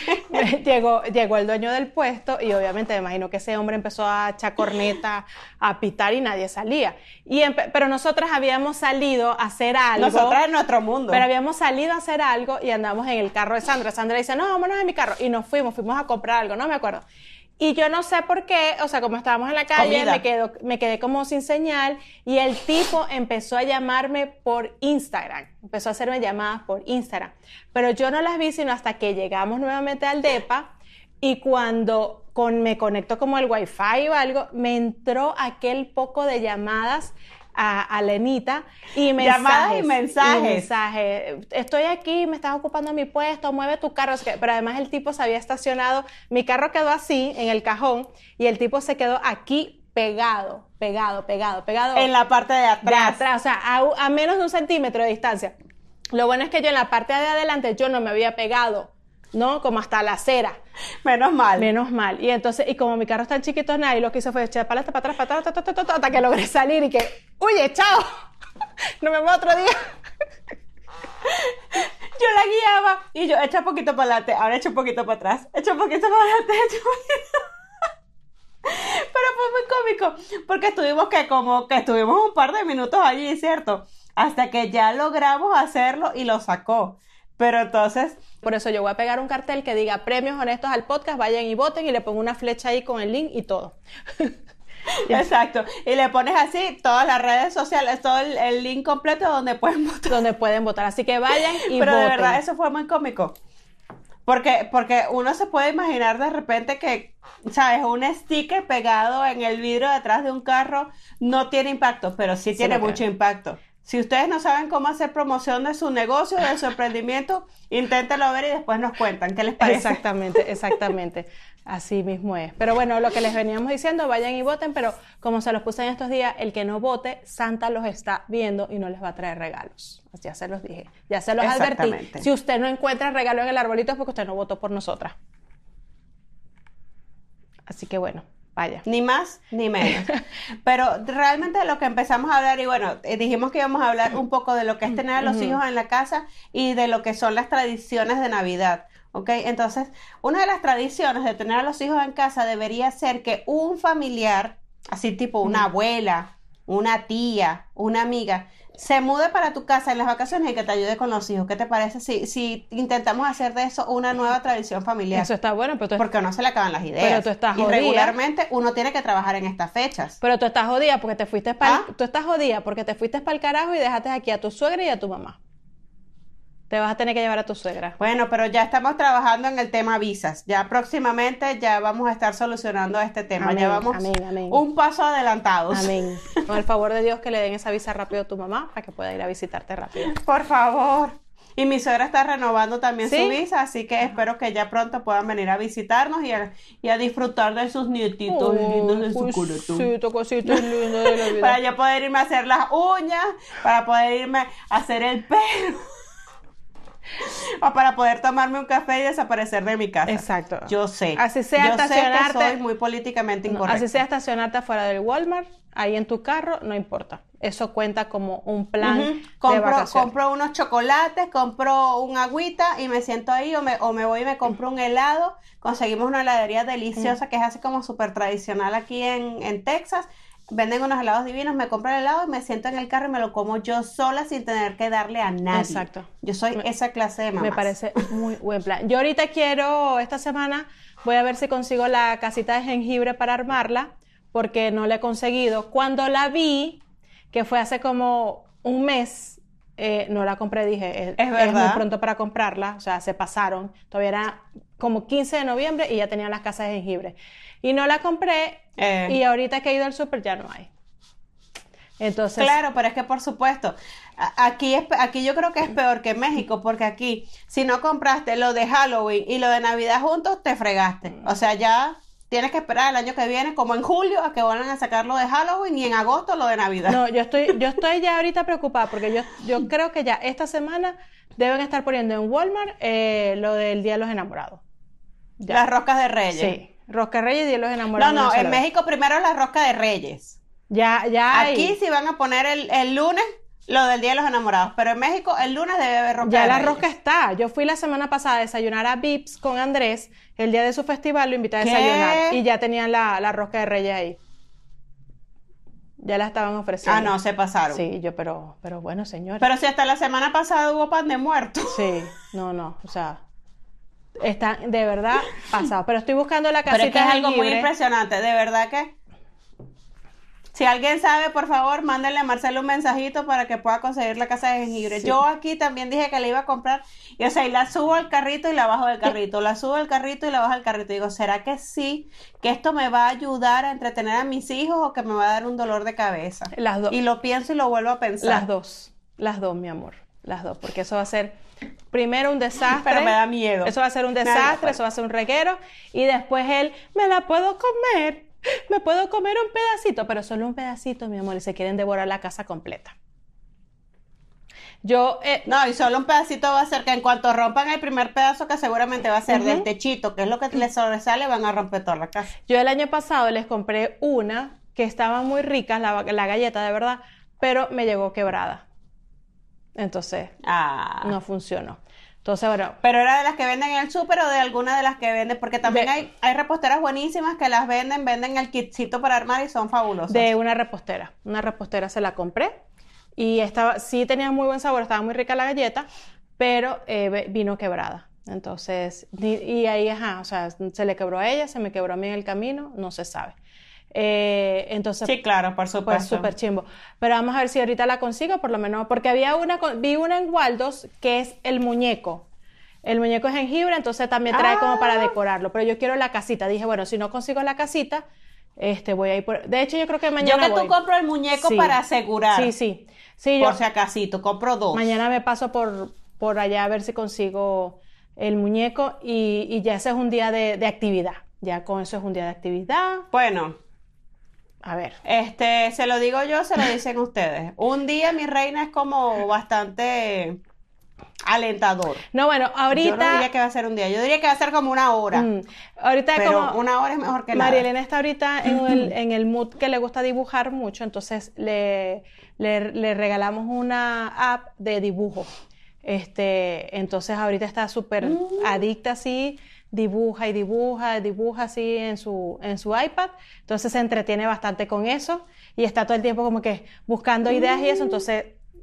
Llegó el dueño del puesto y obviamente me imagino que ese hombre empezó a echar corneta, a pitar y nadie salía. Pero nosotras habíamos salido a hacer algo. Nosotras en nuestro mundo. Pero habíamos salido a hacer algo y andamos en el carro de Sandra. Sandra dice, no, vámonos en mi carro. Y nos fuimos a comprar algo, no me acuerdo. Y yo no sé por qué, o sea, como estábamos en la calle, me quedé como sin señal y el tipo empezó a llamarme por Instagram, empezó a hacerme llamadas por Instagram, pero yo no las vi sino hasta que llegamos nuevamente al depa y cuando me conectó como el wifi o algo, me entró aquel poco de llamadas a Lenita y mensajes. Estoy aquí, me estás ocupando mi puesto, mueve tu carro. Pero además el tipo se había estacionado, mi carro quedó así en el cajón y el tipo se quedó aquí pegado. En la parte de atrás. O sea, a menos de 1 centímetro de distancia. Lo bueno es que yo en la parte de adelante yo no me había pegado, ¿no? Como hasta la acera. Menos mal. Y entonces, y como mi carro es tan chiquito, nadie lo que hizo fue echar para atrás, hasta que logré salir y que, ¡oye, chao! Nos vemos otro día. Yo la guiaba y yo, echa un poquito para adelante, ahora echa un poquito para atrás, echa un poquito para adelante, echa un poquito. Pero fue muy cómico, porque estuvimos un par de minutos allí, ¿cierto? hasta que ya logramos hacerlo y lo sacó. Pero entonces... Por eso yo voy a pegar un cartel que diga premios honestos al podcast, vayan y voten, y le pongo una flecha ahí con el link y todo. Exacto, y le pones así todas las redes sociales, todo el link completo donde pueden votar. Donde pueden votar, así que vayan y Pero voten. de verdad eso fue muy cómico. Porque uno se puede imaginar de repente que, ¿sabes? Un sticker pegado en el vidrio detrás de un carro no tiene impacto, pero sí tiene mucho impacto. Si ustedes no saben cómo hacer promoción de su negocio, de su emprendimiento, inténtenlo ver y después nos cuentan qué les parece. Exactamente. Así mismo es. Pero bueno, lo que les veníamos diciendo, vayan y voten, pero como se los puse en estos días, el que no vote, Santa los está viendo y no les va a traer regalos. Ya se los dije, ya se los advertí. Si usted no encuentra regalo en el arbolito es porque usted no votó por nosotras. Así que bueno. Vaya. Ni más ni menos. Pero realmente lo que empezamos a hablar, y bueno, dijimos que íbamos a hablar un poco de lo que es tener a los hijos en la casa y de lo que son las tradiciones de Navidad, ¿ok? Entonces, una de las tradiciones de tener a los hijos en casa debería ser que un familiar, así tipo una abuela, una tía, una amiga, se mude para tu casa en las vacaciones y que te ayude con los hijos. ¿Qué te parece si intentamos hacer de eso una nueva tradición familiar? Eso está bueno, pero porque no se le acaban las ideas. Pero tú estás jodida. Y regularmente uno tiene que trabajar en estas fechas. Pero tú estás jodida porque te fuiste tú estás jodida porque te fuiste para el carajo y dejaste aquí a tu suegra y a tu mamá. Te vas a tener que llevar a tu suegra. Bueno, pero ya estamos trabajando en el tema visas. Ya próximamente ya vamos a estar solucionando este tema. Amén, ya vamos un paso adelantados. Amén. Con el favor de Dios que le den esa visa rápido a tu mamá para que pueda ir a visitarte rápido. Por favor. Y mi suegra está renovando también su visa, así que espero que ya pronto puedan venir a visitarnos y a disfrutar de sus nietitos lindos de su corazón. Cositos lindos de la vida. Para yo poder irme a hacer las uñas, para poder irme a hacer el pelo. O para poder tomarme un café y desaparecer de mi casa. Exacto. Yo sé. Así sea estacionarte. Yo sé que soy muy políticamente incorrecta. Así sea estacionarte afuera del Walmart, ahí en tu carro, no importa. Eso cuenta como un plan de vacaciones. Compro unos chocolates, compro un agüita y me siento ahí o me voy y me compro un helado. Conseguimos una heladería deliciosa que es así como súper tradicional aquí en Texas. Venden unos helados divinos, me compro el helado y me siento en el carro y me lo como yo sola sin tener que darle a nadie. Exacto. Yo soy esa clase de mamás. Me parece muy buen plan. Yo ahorita esta semana, voy a ver si consigo la casita de jengibre para armarla, porque no la he conseguido. Cuando la vi, que fue hace como un mes, no la compré, dije, es muy pronto para comprarla, o sea, se pasaron. Todavía era como 15 de noviembre y ya tenían las casas de jengibre. Y no la compré, y ahorita que he ido al súper ya no hay. Entonces, claro, pero es que por supuesto, aquí yo creo que es peor que México, porque aquí, si no compraste lo de Halloween y lo de Navidad juntos, te fregaste. O sea, ya tienes que esperar el año que viene, como en julio, a que vuelvan a sacar lo de Halloween y en agosto lo de Navidad. No, yo estoy ya ahorita preocupada, porque yo creo que ya esta semana deben estar poniendo en Walmart lo del Día de los Enamorados. Ya. Las roscas de Reyes. Sí, rosca de Reyes y Día de los Enamorados. No, en México primero es la rosca de Reyes. Ya aquí sí van a poner el lunes lo del Día de los Enamorados, pero en México el lunes debe haber rosca de Reyes. Ya la rosca está. Yo fui la semana pasada a desayunar a Vips con Andrés, el día de su festival lo invité a desayunar y ya tenían la rosca de Reyes ahí. Ya la estaban ofreciendo. Ah, no, se pasaron. Sí, pero bueno, señor. Pero si hasta la semana pasada hubo pan de muerto. Sí, no, o sea, están de verdad pasados. Pero estoy buscando la casita pero es que es algo jengibre. muy impresionante, de verdad que... Si alguien sabe, por favor, mándenle a Marcelo un mensajito para que pueda conseguir la casa de jengibre. Sí. Yo aquí también dije que la iba a comprar, y o sea, y la subo al carrito y la bajo del carrito, la subo al carrito y la bajo del carrito. Y digo, ¿será que sí? ¿Que esto me va a ayudar a entretener a mis hijos o que me va a dar un dolor de cabeza? Las dos. Y lo pienso y lo vuelvo a pensar. Las dos, mi amor, las dos, porque eso va a ser primero un desastre. Pero me da miedo. Eso va a ser un desastre, eso va a ser un reguero, y después me la puedo comer. Me puedo comer un pedacito, pero solo un pedacito, mi amor, y se quieren devorar la casa completa. No, y solo un pedacito va a ser que en cuanto rompan el primer pedazo, que seguramente va a ser del techito, que es lo que les sobresale, van a romper toda la casa. Yo el año pasado les compré una que estaban muy ricas, la galleta de verdad, pero me llegó quebrada. Entonces, no funcionó. Entonces, bueno, ¿pero era de las que venden en el súper o de alguna de las que venden? Porque también hay reposteras buenísimas que las venden el kitcito para armar y son fabulosas. De una repostera se la compré. Y sí tenía muy buen sabor, estaba muy rica la galleta, pero vino quebrada. Entonces, y ahí, o sea, se le quebró a ella, se me quebró a mí en el camino, no se sabe. Entonces, sí, claro, por supuesto. Pues súper chimbo. Pero vamos a ver si ahorita la consigo, por lo menos, porque vi una en Waldos que es el muñeco. El muñeco es jengibre, entonces también trae como para decorarlo. Pero yo quiero la casita. Dije, bueno, si no consigo la casita, voy a ir por... De hecho, yo creo que mañana tú compro el muñeco para asegurar. Sí, por si acasito, compro 2. Mañana me paso por allá a ver si consigo el muñeco y ya ese es un día de actividad. Ya con eso es un día de actividad. Bueno, a ver. Se lo digo yo, se lo dicen ustedes. Un día, mi reina, es como bastante alentador. No, bueno, ahorita... Yo no diría que va a ser un día, yo diría que va a ser como una hora. Ahorita pero como... una hora es mejor que nada. María Elena está ahorita en el mood que le gusta dibujar mucho, entonces le regalamos una app de dibujo. Entonces ahorita está súper adicta así, dibuja así en su iPad, entonces se entretiene bastante con eso y está todo el tiempo como que buscando ideas y eso, entonces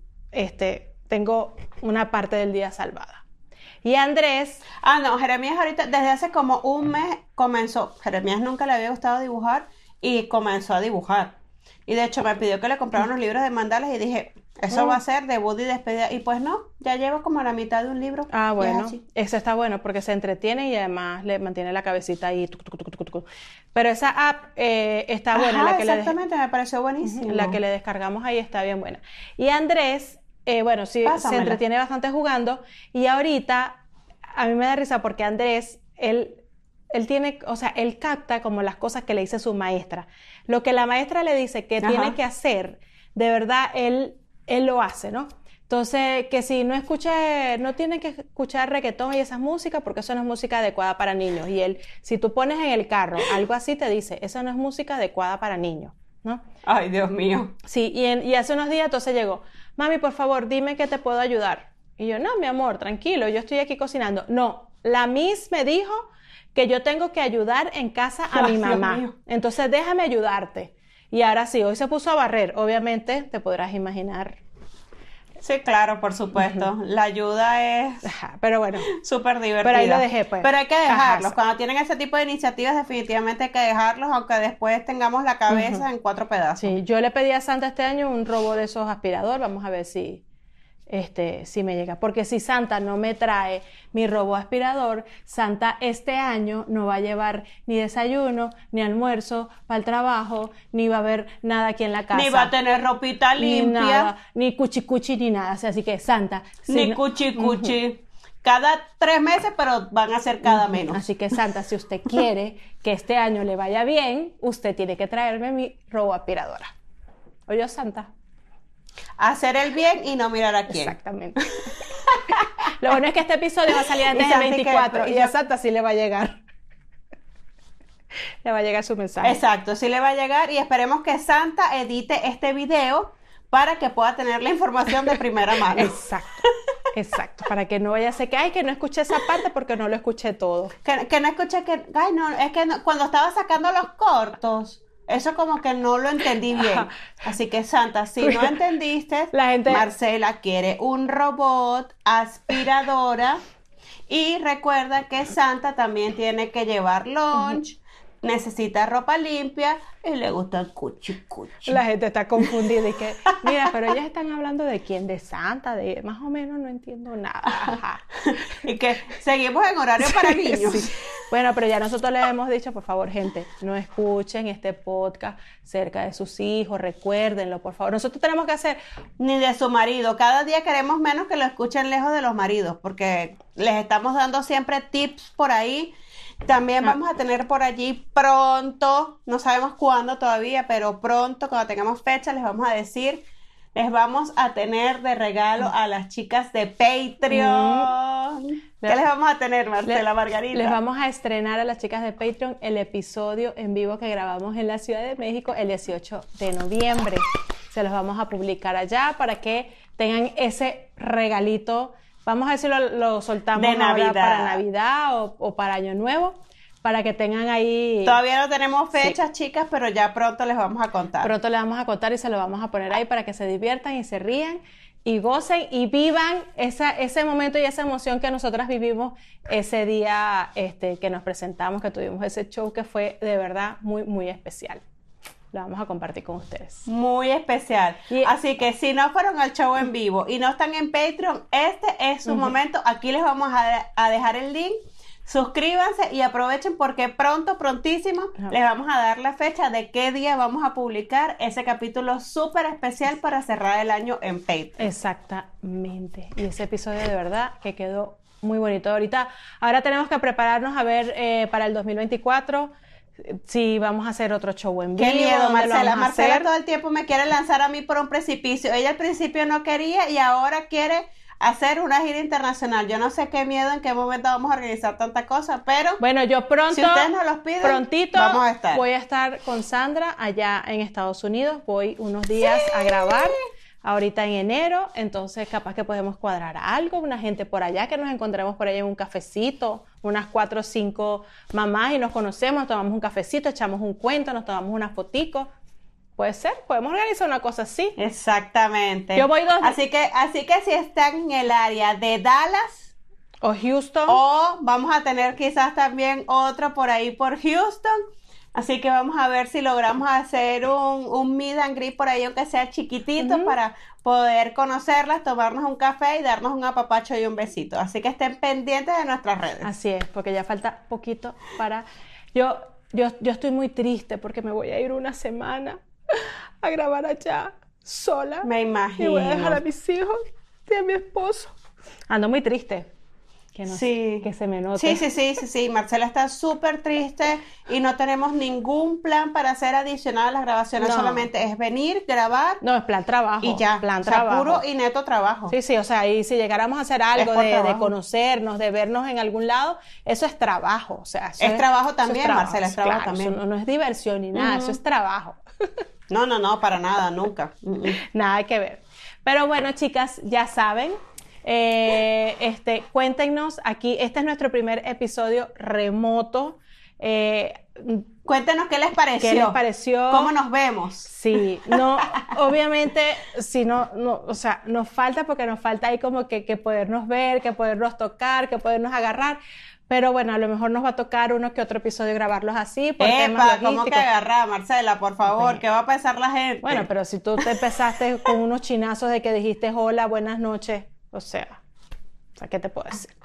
tengo una parte del día salvada. Y Andrés... no, Jeremías ahorita, desde hace como un mes comenzó, Jeremías nunca le había gustado dibujar y comenzó a dibujar. Y de hecho me pidió que le comprara unos libros de mandalas y dije, eso va a ser debut y despedida. Y pues no, ya llevo como la mitad de un libro. Bueno, eso está bueno porque se entretiene y además le mantiene la cabecita ahí. Pero esa app está buena. Exactamente, me pareció buenísimo. La que le descargamos ahí está bien buena. Y Andrés, bueno, sí, se entretiene bastante jugando. Y ahorita, a mí me da risa porque Andrés, él tiene, o sea, él capta como las cosas que le dice su maestra. Lo que la maestra le dice que tiene que hacer, de verdad, él lo hace, ¿no? Entonces, que si no tiene que escuchar reggaetón y esas músicas, porque eso no es música adecuada para niños. Y si tú pones en el carro algo así, te dice, eso no es música adecuada para niños, ¿no? Ay, Dios mío. Sí, y hace unos días entonces llegó, mami, por favor, dime que te puedo ayudar. Y yo, no, mi amor, tranquilo, yo estoy aquí cocinando. No, la Miss me dijo que yo tengo que ayudar en casa a mi mamá. Entonces, déjame ayudarte. Y ahora sí, hoy se puso a barrer. Obviamente, te podrás imaginar. Sí, claro, por supuesto. La ayuda es pero bueno, súper divertida. Pero ahí lo dejé, pues. Pero hay que dejarlos. Cuando tienen ese tipo de iniciativas, definitivamente hay que dejarlos, aunque después tengamos la cabeza en 4 pedazos. Sí, yo le pedí a Santa este año un robot de esos aspirador. Vamos a ver si me llega, porque si Santa no me trae mi robot aspirador, Santa este año no va a llevar ni desayuno, ni almuerzo para el trabajo, ni va a haber nada aquí en la casa. Ni va a tener ropita limpia. Ni nada, ni cuchi ni nada, así que Santa. Ni cuchi. Cada 3 meses, pero van a ser cada menos. Así que Santa, si usted quiere que este año le vaya bien, usted tiene que traerme mi robot aspiradora. ¿Oyó, Santa? Hacer el bien y no mirar a quién. Exactamente. Lo bueno es que este episodio va a salir antes del 24 y a Santa sí le va a llegar. Le va a llegar su mensaje. Exacto, sí le va a llegar y esperemos que Santa edite este video para que pueda tener la información de primera mano. Exacto, para que no vaya a ser que no escuché esa parte porque no lo escuché todo. Que no escuché cuando estaba sacando los cortos, eso como que no lo entendí bien. Así que Santa, si no entendiste, Marcela quiere un robot aspiradora y recuerda que Santa también tiene que llevar lunch, necesita ropa limpia y le gusta el cuchi. La gente está confundida y que, mira, pero ellas están hablando de quién, de Santa, de más o menos no entiendo nada. Y que seguimos en horario para niños. Sí. Bueno, pero ya nosotros les hemos dicho, por favor, gente, no escuchen este podcast cerca de sus hijos, recuérdenlo, por favor. Nosotros tenemos que hacer... Ni de su marido. Cada día queremos menos que lo escuchen lejos de los maridos, porque les estamos dando siempre tips por ahí. También vamos a tener por allí pronto, no sabemos cuándo todavía, pero pronto, cuando tengamos fecha, les vamos a decir, les vamos a tener de regalo a las chicas de Patreon. ¿Qué les vamos a tener, Marcela, Margarita? Les vamos a estrenar a las chicas de Patreon el episodio en vivo que grabamos en la Ciudad de México el 18 de noviembre. Se los vamos a publicar allá para que tengan ese regalito. Vamos a ver si lo soltamos de Navidad. Para Navidad o para Año Nuevo, para que tengan ahí. Todavía no tenemos fechas, chicas, pero ya pronto les vamos a contar. Pronto les vamos a contar y se lo vamos a poner ahí para que se diviertan y se rían y gocen y vivan ese momento y esa emoción que nosotras vivimos ese día que nos presentamos, que tuvimos ese show que fue de verdad muy, muy especial. Lo vamos a compartir con ustedes. Muy especial. Así que si no fueron al show en vivo y no están en Patreon, este es su momento. Aquí les vamos a dejar el link. Suscríbanse y aprovechen porque prontísimo les vamos a dar la fecha de qué día vamos a publicar ese capítulo súper especial para cerrar el año en Patreon. Exactamente. Y ese episodio de verdad que quedó muy bonito. Ahora tenemos que prepararnos a ver para el 2024 si vamos a hacer otro show en vivo. Qué miedo, Marcela. Marcela todo el tiempo me quiere lanzar a mí por un precipicio. Ella al principio no quería y ahora quiere hacer una gira internacional. Yo no sé qué miedo, en qué momento vamos a organizar tanta cosa, pero bueno, yo pronto, si ustedes nos los piden, prontito vamos a estar. Voy a estar con Sandra allá en Estados Unidos. Voy unos días a grabar ahorita en enero, entonces capaz que podemos cuadrar algo, una gente por allá, que nos encontremos por allá en un cafecito, unas 4 o 5 mamás y nos conocemos, nos tomamos un cafecito, echamos un cuento, nos tomamos unas foticos. Puede ser, podemos organizar una cosa así. Exactamente. Yo voy 2 días. Así que si están en el área de Dallas o Houston, o vamos a tener quizás también otro por ahí por Houston, así que vamos a ver si logramos hacer un meet and greet por ahí, aunque sea chiquitito, para poder conocerlas, tomarnos un café y darnos un apapacho y un besito. Así que estén pendientes de nuestras redes. Así es, porque ya falta poquito para... Yo estoy muy triste porque me voy a ir una semana a grabar allá sola. Me imagino. Y voy a dejar a mis hijos y a mi esposo. Ando muy triste. Que se me note. Sí. Marcela está súper triste y no tenemos ningún plan para hacer adicional a las grabaciones. Solamente es venir, grabar. No, es plan trabajo. Y ya. Trabajo. Puro y neto trabajo. Sí, o sea, y si llegáramos a hacer algo de conocernos, de vernos en algún lado, eso es trabajo. O sea, es trabajo también, Marcela, es trabajo también. Eso no es diversión ni nada, eso es trabajo. No, para nada, nunca. Nada que ver. Pero bueno, chicas, ya saben. Cuéntenos aquí, este es nuestro primer episodio remoto. Cuéntenos qué les pareció. ¿Cómo nos vemos? Sí, no, obviamente, si no, o sea, nos falta porque nos falta ahí como que podernos ver, que podernos tocar, que podernos agarrar. Pero bueno, a lo mejor nos va a tocar uno que otro episodio grabarlos así. ¿Cómo que agarrar, Marcela? Por favor, ¿qué va a pensar la gente? Bueno, pero si tú te empezaste con unos chinazos de que dijiste hola, buenas noches, o sea, ¿qué te puedo decir?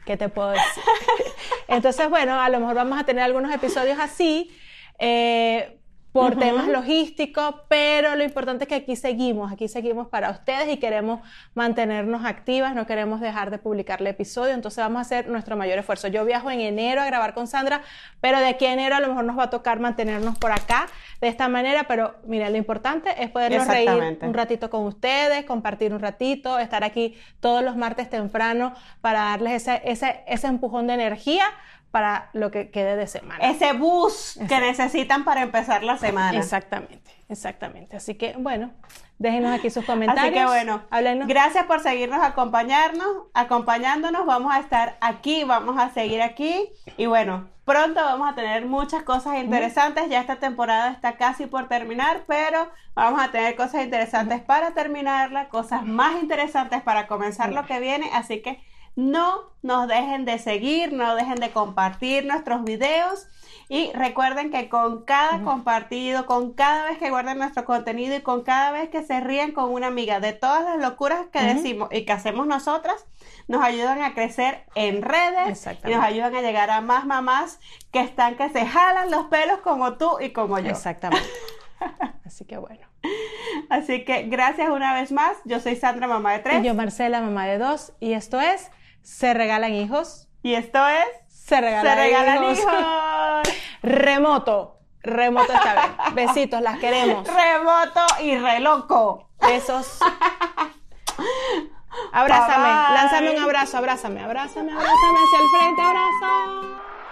Entonces, bueno, a lo mejor vamos a tener algunos episodios así, por temas logísticos, pero lo importante es que aquí seguimos para ustedes y queremos mantenernos activas, no queremos dejar de publicar el episodio, entonces vamos a hacer nuestro mayor esfuerzo. Yo viajo en enero a grabar con Sandra, pero de aquí a enero a lo mejor nos va a tocar mantenernos por acá de esta manera, pero mira, lo importante es podernos reír un ratito con ustedes, compartir un ratito, estar aquí todos los martes temprano para darles ese empujón de energía para lo que quede de semana. Ese boost que necesitan para empezar la semana. Exactamente. Así que, bueno, déjenos aquí sus comentarios. Así que, bueno, háblenos. Gracias por seguirnos acompañándonos. Vamos a estar aquí, vamos a seguir aquí. Y bueno, pronto vamos a tener muchas cosas interesantes. Ya esta temporada está casi por terminar, pero vamos a tener cosas interesantes para terminarla, cosas más interesantes para comenzar lo que viene. Así que no nos dejen de seguir, no dejen de compartir nuestros videos y recuerden que con cada compartido, con cada vez que guarden nuestro contenido y con cada vez que se ríen con una amiga de todas las locuras que decimos y que hacemos nosotras, nos ayudan a crecer en redes y nos ayudan a llegar a más mamás que se jalan los pelos como tú y como yo. Exactamente. Así que bueno. Así que gracias una vez más. Yo soy Sandra, mamá de 3. Y yo, Marcela, mamá de 2. Y esto es Se Regalan Hijos. Y esto es Se Regalan Hijos. Remoto esta vez. Besitos, las queremos. Remoto y re loco. Besos. Abrázame, bye, bye. Lánzame un abrazo, abrázame hacia el frente, abrazo.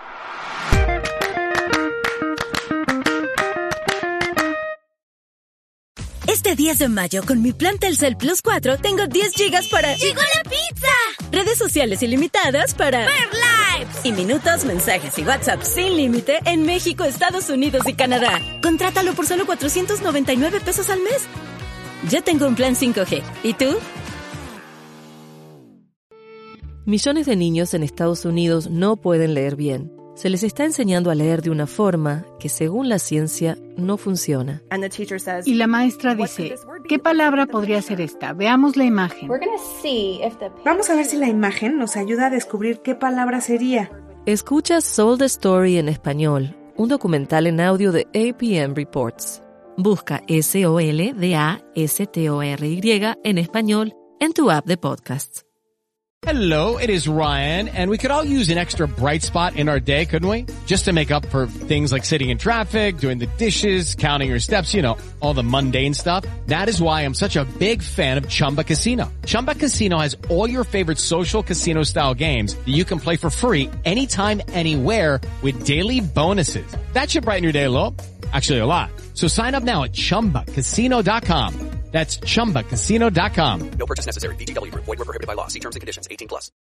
Este 10 de mayo, con mi plan Telcel Plus 4, tengo 10 gigas para... ¡Llegó la pizza! Redes sociales ilimitadas para... ¡Ver Live! Vibes. Y minutos, mensajes y WhatsApp sin límite en México, Estados Unidos y Canadá. Contrátalo por solo $499 al mes. Yo tengo un plan 5G. ¿Y tú? Millones de niños en Estados Unidos no pueden leer bien. Se les está enseñando a leer de una forma que, según la ciencia, no funciona. Y la maestra dice, ¿qué palabra podría ser esta? Veamos la imagen. Vamos a ver si la imagen nos ayuda a descubrir qué palabra sería. Escucha Sold the Story en español, un documental en audio de APM Reports. Busca SOLDASTORY en español en tu app de podcasts. Hello, it is Ryan, and we could all use an extra bright spot in our day, couldn't we? Just to make up for things like sitting in traffic, doing the dishes, counting your steps, you know, all the mundane stuff. That is why I'm such a big fan of Chumba Casino. Chumba Casino has all your favorite social casino-style games that you can play for free anytime, anywhere with daily bonuses. That should brighten your day a little. Actually, a lot. So sign up now at ChumbaCasino.com. That's ChumbaCasino.com. No purchase necessary. VGW Group. Void where prohibited by law. See terms and conditions. 18+.